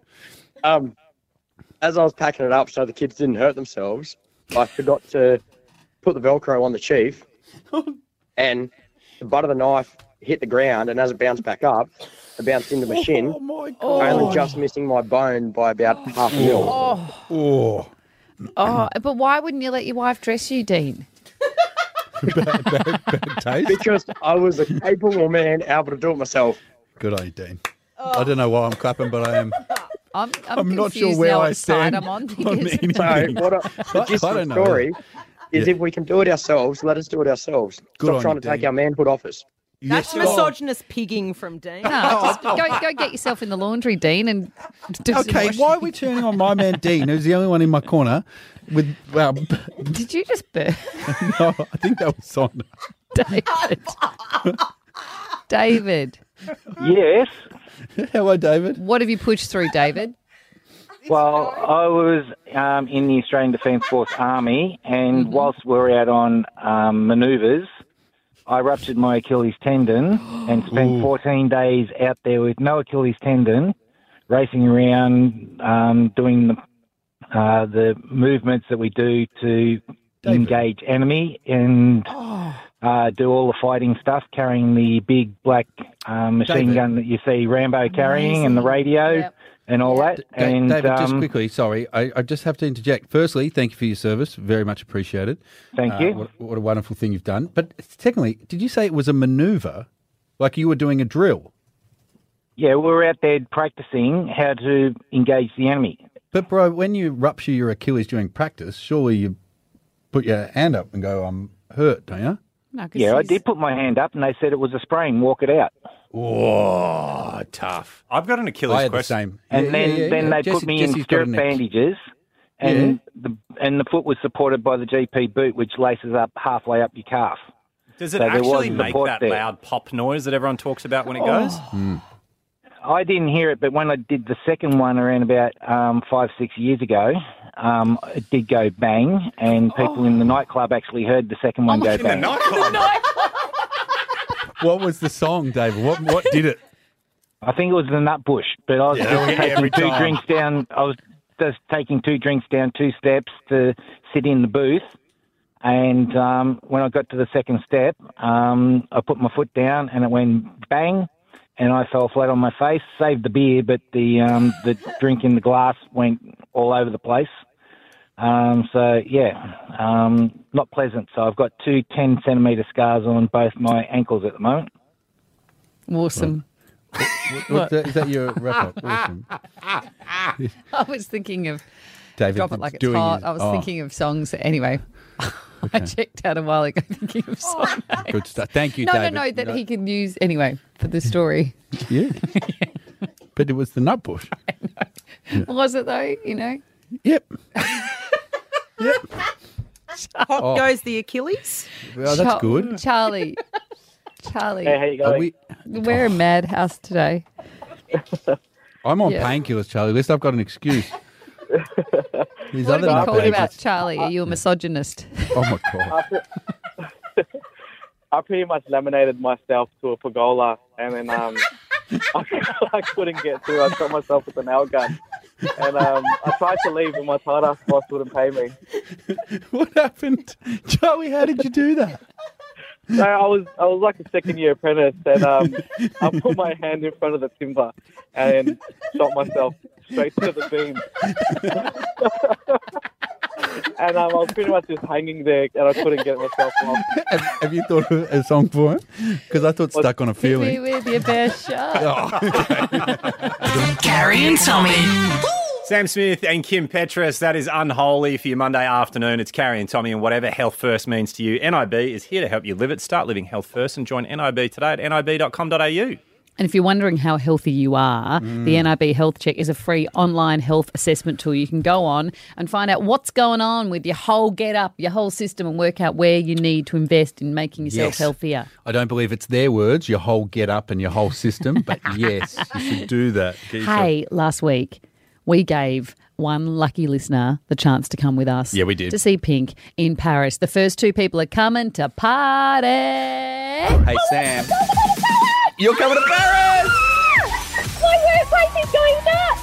As I was packing it up so the kids didn't hurt themselves, I forgot to put the Velcro on the chief, and the butt of the knife hit the ground, and as it bounced back up, it bounced into my shin, only just missing my bone by about half a mil. But why wouldn't you let your wife dress you, Dean? bad taste. Because I was a capable man able to do it myself. Good on you, Dean. I don't know why I'm clapping, but I am. I'm not sure confused where now I what side stand. I'm on. So the gist of the story is if we can do it ourselves, let us do it ourselves. Good Stop on trying you, to take Dean. our manhood off us. That's misogynist pigging from Dean. No, just go get yourself in the laundry, Dean, and do some Okay, washing. why are we turning on my man Dean, who's the only one in my corner? With Did you just burp? No, I think that was on. David. Yes. Hello, David. What have you pushed through, David? Well, I was in the Australian Defence Force Army, and whilst we were out on manoeuvres, I ruptured my Achilles tendon and spent 14 days out there with no Achilles tendon, racing around, doing the movements that we do to engage enemy and do all the fighting stuff, carrying the big black machine gun that you see Rambo carrying and the radio and all that. And David, just quickly, sorry, I just have to interject. Firstly, thank you for your service. Very much appreciated. Thank you. What a wonderful thing you've done. But secondly, did you say it was a manoeuvre, like you were doing a drill? Yeah, we were out there practicing how to engage the enemy. But, bro, when you rupture your Achilles during practice, surely you put your hand up and go, I'm hurt, don't you? No, Yeah, I did put my hand up, and they said it was a sprain. Walk it out. Oh, tough. I've got an Achilles I had the question. same. And then they put me in Jesse's got stirrup an bandages, and the foot was supported by the GP boot, which laces up halfway up your calf. Does it So there actually was make support that there. loud pop noise that everyone talks about when it goes? I didn't hear it, but when I did the second one around about 5-6 years ago, it did go bang, and people in the nightclub actually heard the second one go bang. What was the song, David? What did it? I think it was the Nut Bush, but I was just every taking two time. drinks down. I was just taking 2 drinks down 2 steps to sit in the booth. And when I got to the second step, I put my foot down and it went bang, and I fell flat on my face. Saved the beer, but the drink in the glass went all over the place. Not pleasant. So I've got 2 10-centimetre scars on both my ankles at the moment. Awesome. Is that your wrap-up? Awesome. I was thinking of David Drop It Like It's doing Hot. his- I was oh. thinking of songs. Anyway, I checked out a while ago thinking of songs. Good stuff. Thank you, No, David. no, that he can use anyway for the story. Yeah. But it was the nut bush. Was it though? You know. Yep. Hot Oh. goes the Achilles. Well, that's good. Charlie. Charlie. Hey, how you going? We're a madhouse today. I'm on Yeah. painkillers, Charlie. At least I've got an excuse. These What other have you called nutbags, about it's- Charlie? Are you a misogynist? Oh my god. I pretty much laminated myself to a pergola, and then I couldn't get through. I shot myself with a nail gun, and I tried to leave, and my tight ass boss wouldn't pay me. What happened, Charlie? How did you do that? So I was like a second-year apprentice, and I put my hand in front of the timber and shot myself straight to the beam. And I was pretty much just hanging there, and I couldn't get myself off. Have you thought of a song for him? Because I thought Stuck on a Hit me Feeling. with your best shot. Carrie and Tommy. Sam Smith and Kim Petras, that is Unholy for your Monday afternoon. It's Carrie and Tommy, and whatever health first means to you, NIB is here to help you live it. Start living health first and join NIB today at nib.com.au. And if you're wondering how healthy you are, the NIB Health Check is a free online health assessment tool. You can go on and find out what's going on with your whole get-up, your whole system, and work out where you need to invest in making yourself Yes. healthier. I don't believe it's their words, your whole get up and your whole system, but yes, you should do that. Get yourself- Hey, last week we gave one lucky listener the chance to come with us. Yeah, we did. To see Pink in Paris. The first two people are coming to party. Hey, Sam. You're coming to Paris! My workplace is going nuts!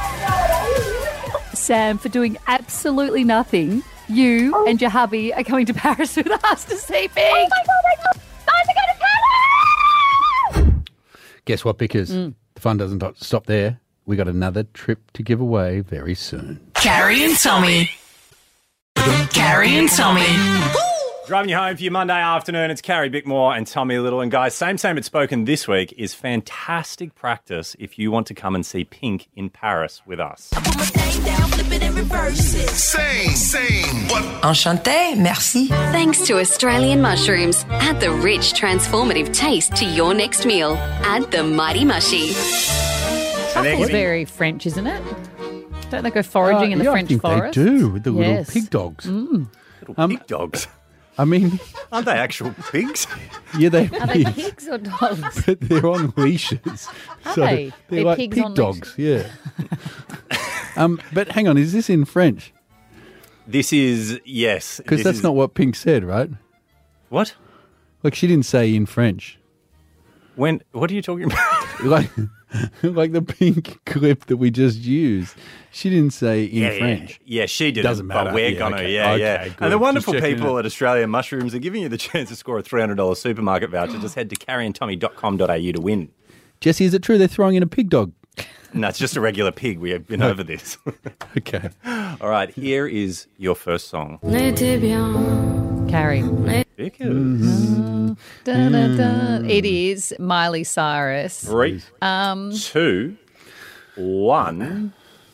Sam, for doing absolutely nothing, you and your hubby are coming to Paris with us to see Pink. Oh my god, time to go to Paris! Guess what, Pickers? The fun doesn't stop there. We got another trip to give away very soon. Carrie and Tommy. Carrie and Tommy. Driving you home for your Monday afternoon, it's Carrie Bickmore and Tommy Little. And guys, Same It's Spoken this week is fantastic practice if you want to come and see Pink in Paris with us. Enchanté, merci. Thanks to Australian mushrooms, add the rich, transformative taste to your next meal. Add the Mighty Mushy. Truffle's very French, isn't it? Don't they go foraging in the yeah, French I think forest? they do, with the little Yes. pig dogs. Little pig dogs. I mean, Aren't they actual pigs? yeah, they Are they pigs or dogs? but they're on leashes. Are so they? They're They're like pigs pig on dogs, yeah. But hang on, is this in French? This is, yes. Because this that's is- not what Pink said, right? What? Like, she didn't say in French. What are you talking about? like the Pink clip that we just used. She didn't say in French. Yeah, she did. Doesn't matter. But we're Yeah, gonna, okay. yeah. Okay, good. And the wonderful Just checking people it. at Australian Mushrooms are giving you the chance to score a $300 supermarket voucher. Just head to carrieandtommy.com.au to win. Jesse, is it true they're throwing in a pig dog? No, it's just a regular pig. We have been over this. Okay. All right, here is your first song. Carrie. Because Dun, dun, dun. It is Miley Cyrus. 3, 2, 1.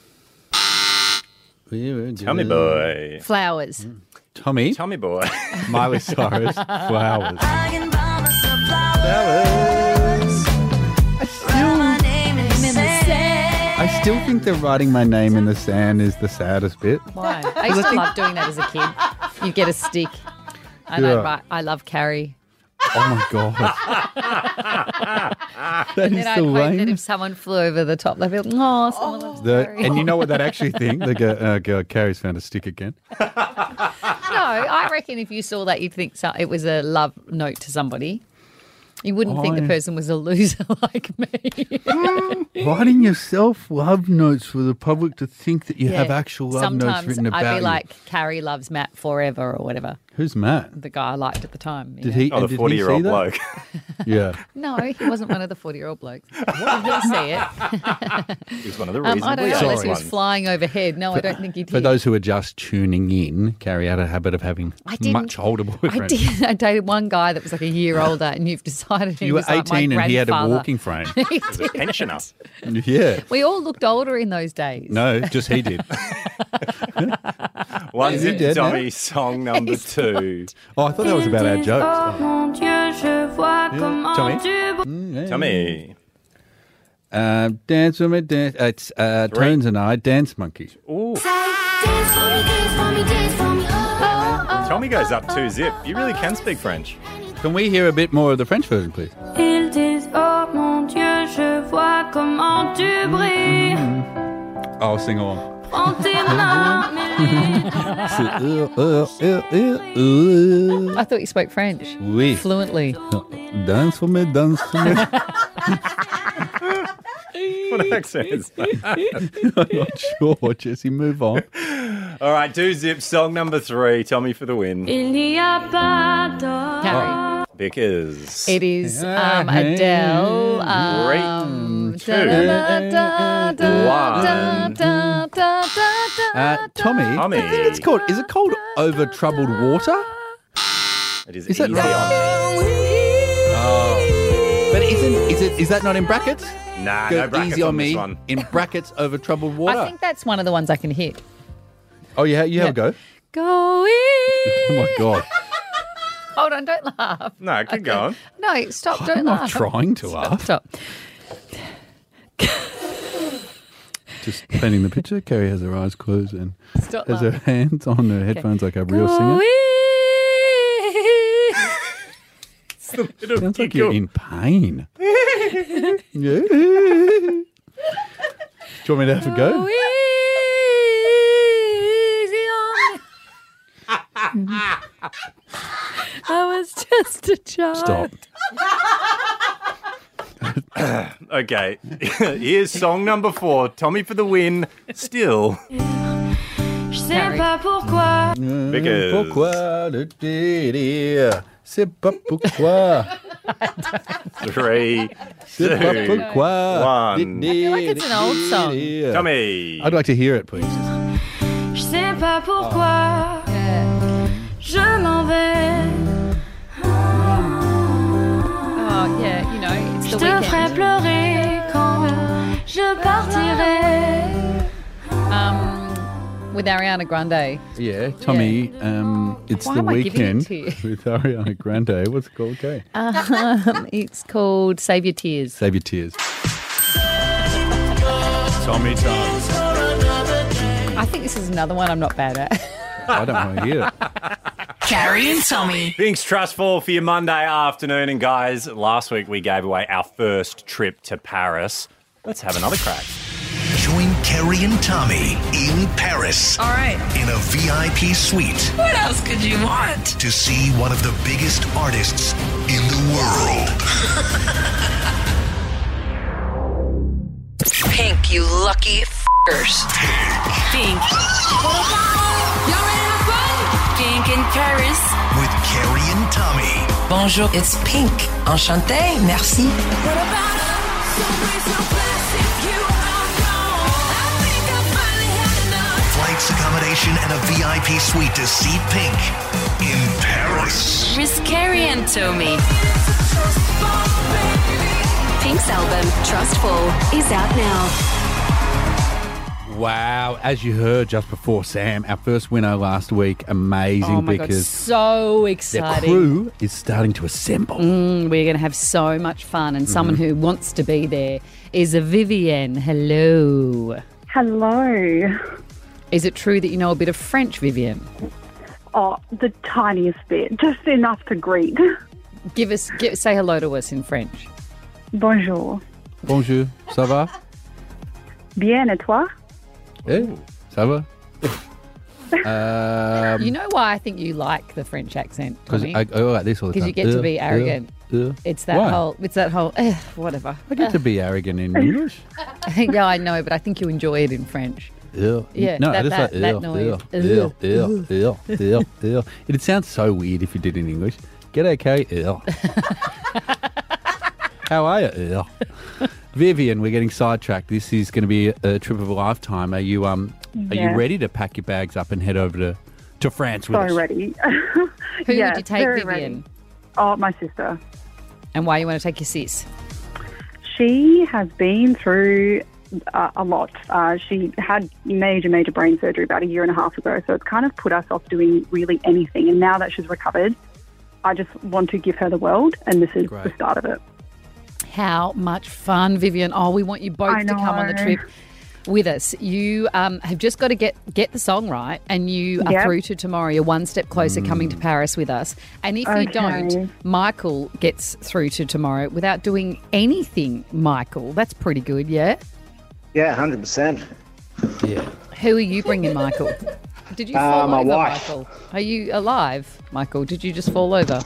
Tommy boy. Flowers. Tommy. Tommy boy. Miley Cyrus. Flowers. I still think that writing my name in the sand is the saddest bit. Why? I used to love doing that as a kid. You get a stick. And Yeah. I'd write, I love Carrie. Oh my god. That And is then I'd the hope that lame. if someone flew over the top, they'd be like, oh, someone loves Carrie. And you know what that actually think? They go, Carrie's found a stick again. No, I reckon if you saw that, you'd think it was a love note to somebody. You wouldn't think the I- person was a loser like me. Writing yourself love notes for the public to think that you have Yeah. actual love Sometimes notes written about I'd be you. like, Carrie loves Matt forever or whatever. Who's Matt? The guy I liked at the time. Did he? Oh, the did he 40-year-old see that? bloke. Yeah. No, he wasn't one of the 40-year-old blokes. What did he see it? He's one of the I reasonably don't know unless he was ones. flying overhead. No, I don't think he did. For those who are just tuning in, Carrie had a habit of having much older boyfriends. I dated one guy that was like a year older, and you've decided he You were was like my 18 and he had a grandfather. walking frame. He He's a did. pensioner. Yeah. We all looked older in those days. No, just he did. One Is he Zip dead now? Tommy song number 2. Oh, I thought that was about our jokes. Tommy. Dance with me, dance. It's Tones and I, Dance Monkey. Ooh. Tommy goes up 2 zip. You really can speak French. Can we hear a bit more of the French version, please? Ils disent, oh mon Dieu, je vois comment tu brilles. I'll sing along. Prends tes mains, I thought you spoke French. Oui. Fluently. Dance for me, dance for me. What accent is that? I'm not sure, Jesse. Move on. All right, 2 zip, song number 3. Tommy for the win. Il n'y a pas d'or. Carrie. Because It is Adele. Tommy, Tommy. I think it's called. Is it called Over Troubled Water? It is Is that easy right? on me. Oh. But is that not in brackets? Nah, Go no brackets easy on this me. one. In brackets over troubled water. I think that's one of the ones I can hit. Oh, yeah, you have a go. Go in. Oh my God! Hold on, don't laugh. No, keep going. No, stop, don't I'm laugh. not trying to laugh. Stop. Just painting the picture. Carrie has her eyes closed and Stop has her laughing. hands on her headphones like a real Go singer. in. Sounds like you're in pain. Yeah. Do you want me to have a go? Go easy on me. I was just a child. Stop. Okay, here's song number 4. Tommy for the win. Still. Je sais pas pourquoi. Because- Pourquoi le dire? C'est pas pourquoi. 3, 2, C'est pas pourquoi. 1. I feel like it's an old song. Tommy. I'd like to hear it, please. Je sais pas pourquoi. Je m'en vais. Oh, yeah, you know, it's Je the te ferai weekend. pleurer quand je partirai. With Ariana Grande. Yeah, Tommy, it's Why the am I giving weekend it to you? with Ariana Grande. What's it called? Okay. It's called Save Your Tears. Save your tears. Tommy time. I think this is another one I'm not bad at. I don't want to hear it. Carrie and Tommy. Binks Trust Fall for your Monday afternoon. And guys, last week we gave away our first trip to Paris. Let's have another crack. Join Carrie and Tommy in Paris. All right. In a VIP suite What else could you want? to see one of the biggest artists in the world. Pink, you lucky f***ers. Pink. Y'all ready to have fun? Pink in Paris. With Carrie and Tommy. Bonjour, it's Pink. Enchanté, merci. Flights, accommodation, and a VIP suite to see Pink in Paris. Miss Carrie and Tommy. Pink's album, Trustful, is out now. Wow, as you heard just before, Sam, our first winner last week, amazing Oh my God, because so the exciting. crew is starting to assemble. We're going to have so much fun, and someone who wants to be there is a Vivienne. Hello. Hello. Is it true that you know a bit of French, Vivienne? Oh, the tiniest bit, just enough to greet. Say hello to us in French. Bonjour. Bonjour, ça va? Bien, et toi? Eh, ça va? You know why I think you like the French accent, Because Tommy? I go like this all the time. Because you get to be arrogant. It's that Why? whole, whatever. I get to be arrogant in English. Yeah, I know, but I think you enjoy it in French. Yeah, No, that- just that- like that noise. It'd sound so weird if you did it in English. G'day, Carrie. How are you? Vivian, we're getting sidetracked. This is going to be a trip of a lifetime. Are you Are you Yeah. ready to pack your bags up and head over to France with us? So ready. Who would you take, very Vivian? ready. Oh, my sister. And why you want to take your sis? She has been through a lot. She had major brain surgery about a year and a half ago, so it's kind of put us off doing really anything. And now that she's recovered, I just want to give her the world, and this is the start of it. How much fun, Vivian. Oh, we want you both to come on the know. trip with us. You have just got to get the song right, and you are Yep. through to tomorrow. You're one step closer coming to Paris with us. And if you Okay. don't, Michael gets through to tomorrow without doing anything, Michael. That's pretty good, yeah? Yeah, 100%. Yeah. Who are you bringing, Michael? Did you fall my over, wife. Michael? Are you alive, Michael? Did you just fall over?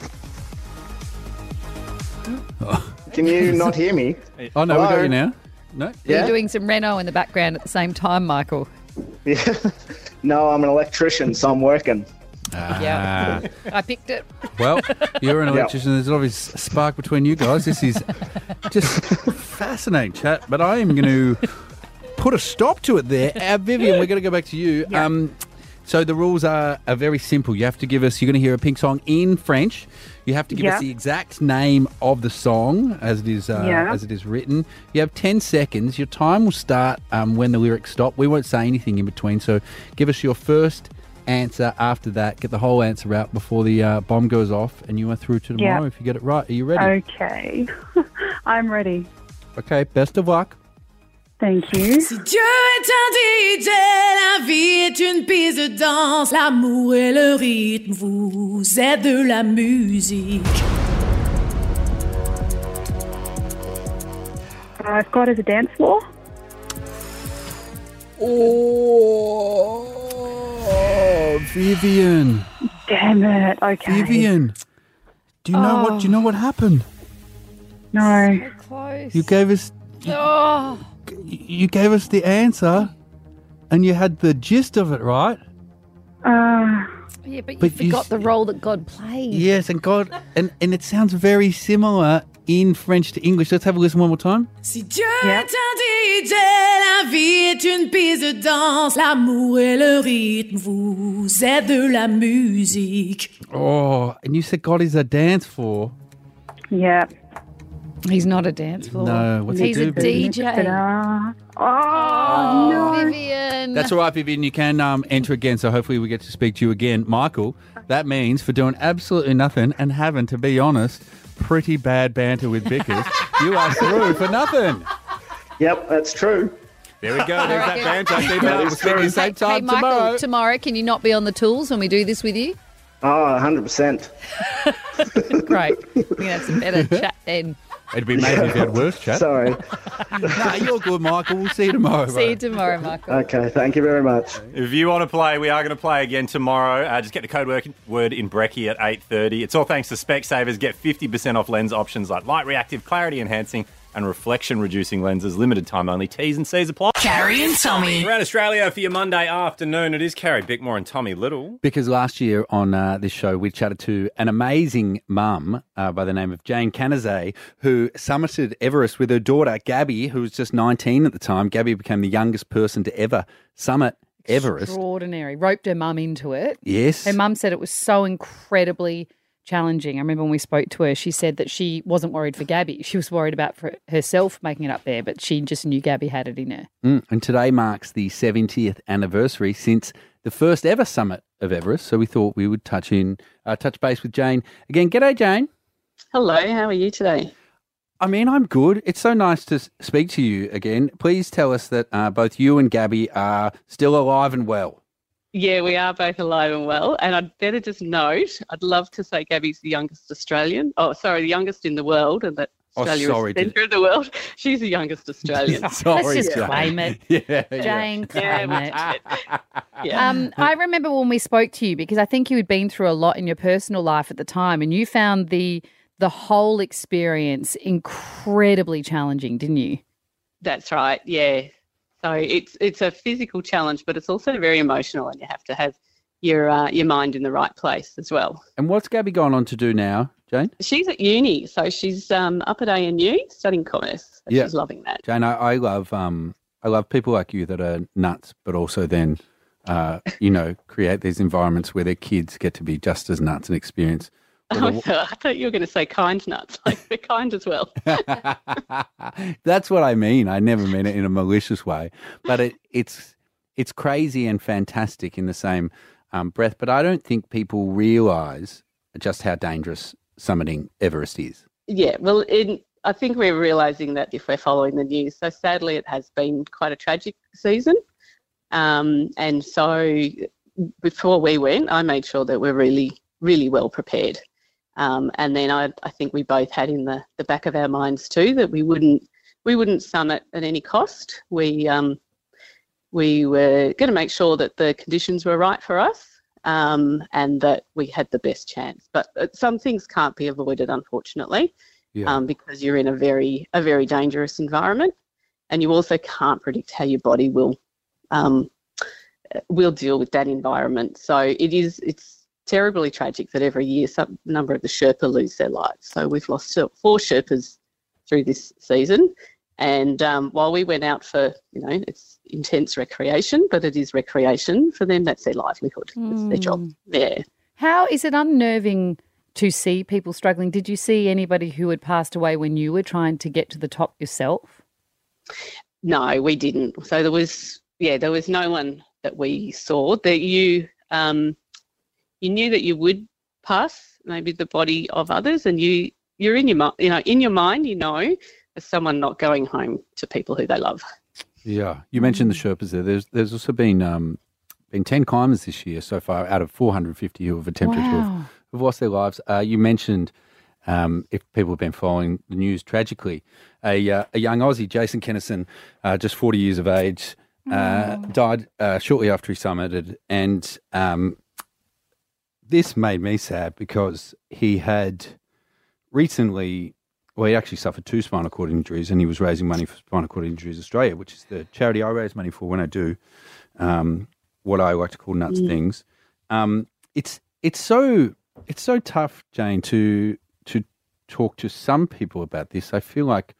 Can you not hear me? Oh, no, we got Hello? you now. No? You're doing some Renault in the background at the same time, Michael. Yeah. No, I'm an electrician, so I'm working. Yeah. I picked it. Well, you're an Yep. electrician. There's always a spark between you guys. This is just fascinating chat, but I am going to put a stop to it there. Vivian, we're going to go back to you. So the rules are very simple. You have to give us, you're going to hear a Pink song in French. You have to give us Yeah. the exact name of the song as it is Yeah. as it is written. You have 10 seconds. Your time will start when the lyrics stop. We won't say anything in between. So give us your first answer after that. Get the whole answer out before the bomb goes off, and you are through to tomorrow Yeah. if you get it right. Are you ready? Okay. I'm ready. Okay, best of luck. Thank you. Si Dieu est un DJ, la vie est une piste de danse, l'amour et le rythme, vous êtes de la musique. I've got as a dance floor. Oh, Vivian. Damn it. Okay. Vivian. Do you know what? Do you know what happened? No. Close. You gave us. Oh. You gave us the answer, and you had the gist of it, right? Yeah, but you But you forgot s- the role that God played. Yes, and God, and it sounds very similar in French to English. Let's have a listen one more time. Si Dieu est un DJ, la vie est une piste de danse, l'amour et le rythme, vous êtes de la musique. Oh, and you said God is a dance floor. Yeah. He's not a dance floor. No, what's he He's do, a Vivian? DJ. Oh, no. Vivian. That's all right, Vivian. You can enter again, so hopefully we get to speak to you again. Michael, that means for doing absolutely nothing and having, to be honest, pretty bad banter with Vickers, you are through for nothing. Yep, that's true. There we go. There's that good. banter. Keep it up. We'll see you same Hey, time Michael, tomorrow. can you not be on the tools when we do this with you? Oh, 100%. Great. We're going to have some better chat then. It'd be amazing if you had worse chat. Sorry. No, you're good, Michael. We'll see you tomorrow. See you bro. tomorrow, Michael. Okay, thank you very much. If you want to play, we are going to play again tomorrow. Just get the code word in Brekkie at 8:30. It's all thanks to Specsavers. Get 50% off lens options like light reactive, clarity enhancing, and reflection reducing lenses. Limited time only. T's and C's apply. Carrie and Tommy. Around Australia for your Monday afternoon. It is Carrie Bickmore and Tommy Little. Because last year on this show, we chatted to an amazing mum by the name of Jane Canizet, who summited Everest with her daughter, Gabby, who was just 19 at the time. Gabby became the youngest person to ever summit Everest. Extraordinary. Roped her mum into it. Yes. Her mum said it was so incredibly challenging. I remember when we spoke to her, she said that she wasn't worried for Gabby. She was worried about for herself making it up there, but she just knew Gabby had it in her. And today marks the 70th anniversary since the first ever summit of Everest. So we thought we would touch base with Jane. Again, g'day, Jane. Hello, how are you today? I mean, I'm good. It's so nice to speak to you again. Please tell us that both you and Gabby are still alive and well. Yeah, we are both alive and well. And I'd better just note, I'd love to say Gabby's the youngest Australian. Oh, sorry, the youngest in the world, and that Australia is the centre of the world. She's the youngest Australian. Sorry, Let's just Jane. claim it. Yeah, Jane, claim it. Yeah. I remember when we spoke to you because I think you had been through a lot in your personal life at the time, and you found the whole experience incredibly challenging, didn't you? That's right, yeah. So it's a physical challenge, but it's also very emotional, and you have to have your mind in the right place as well. And what's Gabby gone on to do now, Jane? She's at uni, so she's up at ANU studying commerce. Yeah. She's loving that. Jane, I love people like you that are nuts, but also then, create these environments where their kids get to be just as nuts and experience. I thought you were going to say kind nuts. Like, they're kind as well. That's what I mean. I never mean it in a malicious way, but it's crazy and fantastic in the same breath. But I don't think people realise just how dangerous summiting Everest is. Yeah, well, I think we're realising that if we're following the news. So sadly, it has been quite a tragic season. And so before we went, I made sure that we're really, really well prepared. And then I think we both had in the back of our minds too that we wouldn't summit at any cost. We were going to make sure that the conditions were right for us, and that we had the best chance. But some things can't be avoided, unfortunately, because you're in a very dangerous environment, and you also can't predict how your body will deal with that environment. So it's terribly tragic that every year some number of the Sherpa lose their lives. So we've lost 4 Sherpas through this season. And while we went out for, it's intense recreation, but it is recreation for them. That's their livelihood. It's their job. Yeah. How is it unnerving to see people struggling? Did you see anybody who had passed away when you were trying to get to the top yourself? No, we didn't. So there was no one that we saw that you knew that you would pass maybe the body of others, and you're in your mind, as someone not going home to people who they love. Yeah, you mentioned the Sherpas there. There's also been 10 climbers this year so far out of 450 who have attempted to have lost their lives. You mentioned, if people have been following the news, tragically, a young Aussie, Jason Kennison, just 40 years of age, died shortly after he summited, and this made me sad because he had recently, he actually suffered 2 spinal cord injuries, and he was raising money for Spinal Cord Injuries Australia, which is the charity I raise money for when I do what I like to call nuts things. It's so tough, Jane, to talk to some people about this. I feel like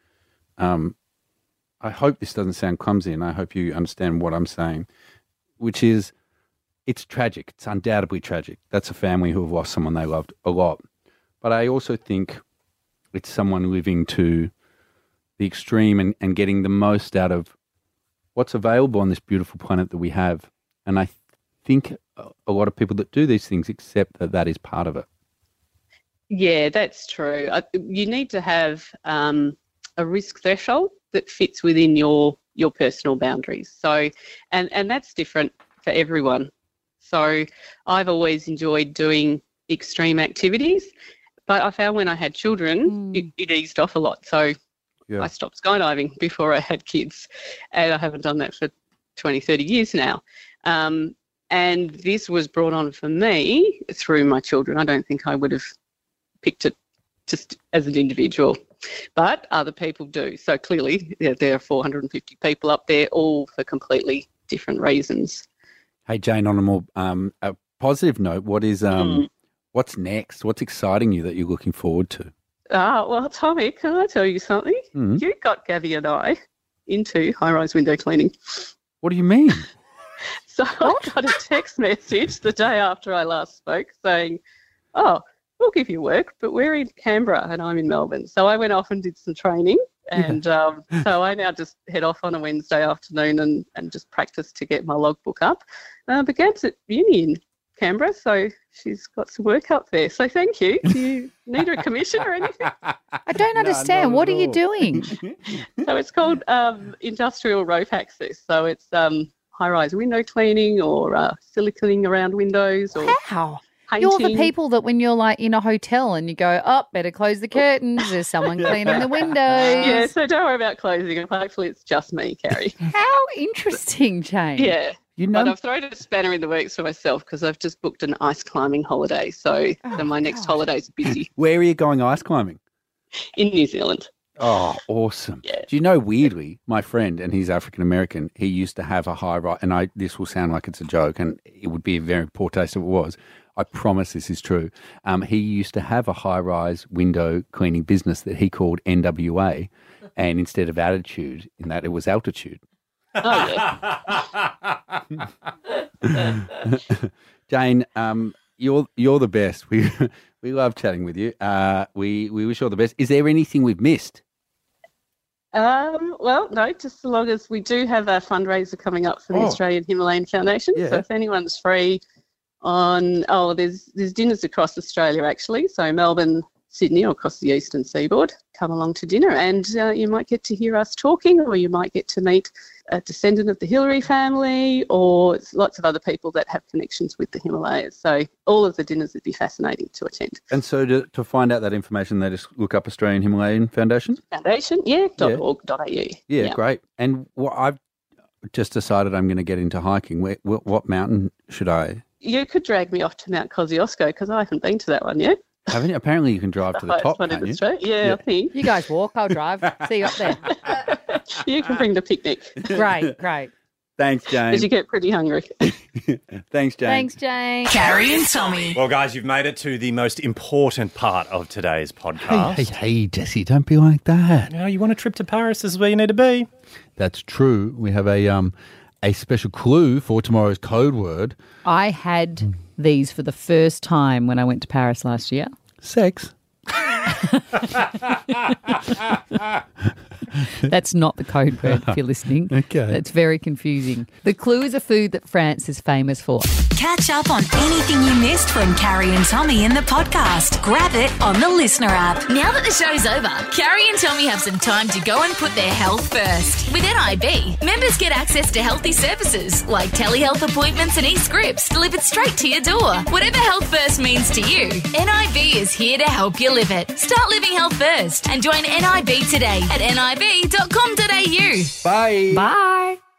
I hope this doesn't sound clumsy, and I hope you understand what I'm saying, which is it's tragic. It's undoubtedly tragic. That's a family who have lost someone they loved a lot. But I also think it's someone living to the extreme and getting the most out of what's available on this beautiful planet that we have. And I think a lot of people that do these things accept that that is part of it. Yeah, that's true. You need to have a risk threshold that fits within your personal boundaries. So, and that's different for everyone. So I've always enjoyed doing extreme activities, but I found when I had children, it eased off a lot. So I stopped skydiving before I had kids, and I haven't done that for 20, 30 years now. And this was brought on for me through my children. I don't think I would have picked it just as an individual, but other people do. So clearly there are 450 people up there, all for completely different reasons. Hey, Jane, on a more a positive note, what's next? What's exciting you that you're looking forward to? Well, Tommy, can I tell you something? You got Gabby and I into high-rise window cleaning. What do you mean? So I got a text message the day after I last spoke saying, we'll give you work, but we're in Canberra and I'm in Melbourne. So I went off and did some training. And so I now just head off on a Wednesday afternoon and just practice to get my logbook up. But Gab's at uni in Canberra, so she's got some work up there. So thank you. Do you need a commission or anything? I don't understand. What are you doing? So it's called industrial rope access. So it's high-rise window cleaning or siliconing around windows or How? painting. You're the people that when you're like in a hotel and you go, better close the curtains. There's someone cleaning the windows. Yeah, so don't worry about closing them. Hopefully it's just me, Carrie. How interesting, Jane. Yeah. But I've thrown a spanner in the works for myself because I've just booked an ice climbing holiday. So my next holiday's busy. Where are you going ice climbing? In New Zealand. Oh, awesome. Do you know, weirdly, my friend, and he's African-American, he used to have a high-rise, and this will sound like it's a joke, and it would be a very poor taste if it was. I promise this is true. He used to have a high-rise window cleaning business that he called NWA, and instead of attitude, in that it was altitude. Oh, yeah. Jane, you're the best. We love chatting with you. We wish you all the best. Is there anything we've missed? Well, no, just so long as we do have a fundraiser coming up for the Australian Himalayan Foundation. Yeah. So if anyone's free there's dinners across Australia actually. So Melbourne, Sydney, or across the eastern seaboard, come along to dinner, and you might get to hear us talking, or you might get to meet a descendant of the Hillary family, or lots of other people that have connections with the Himalayas. So all of the dinners would be fascinating to attend. And so to find out that information, they just look up Australian Himalayan Foundation? .org.au. Yeah, great. And I've just decided I'm going to get into hiking. What mountain should I? You could drag me off to Mount Kosciuszko, because I haven't been to that one yet. Haven't you? Apparently you can drive to the top, one in can't you? Australia. Yeah, I think. You guys walk, I'll drive. See you up there. You can bring the picnic. Great. Thanks, Jane. Because you get pretty hungry. Thanks, Jane. Thanks, Jane. Carrie and Tommy. Well, guys, you've made it to the most important part of today's podcast. Hey, Jesse, don't be like that. You want a trip to Paris? This is where you need to be. That's true. We have a special clue for tomorrow's code word. I had these for the first time when I went to Paris last year. Sex. That's not the code word if you're listening. Okay. That's very confusing. The clue is a food that France is famous for. Catch up on anything you missed from Carrie and Tommy in the podcast. Grab it on the Listener app. Now that the show's over, Carrie and Tommy have some time to go and put their health first. With NIB, members get access to healthy services like telehealth appointments and e-scripts delivered straight to your door. Whatever health first means to you, NIB is here to help you live it. Start living health first and join NIB today at nib.com.au. Bye. Bye.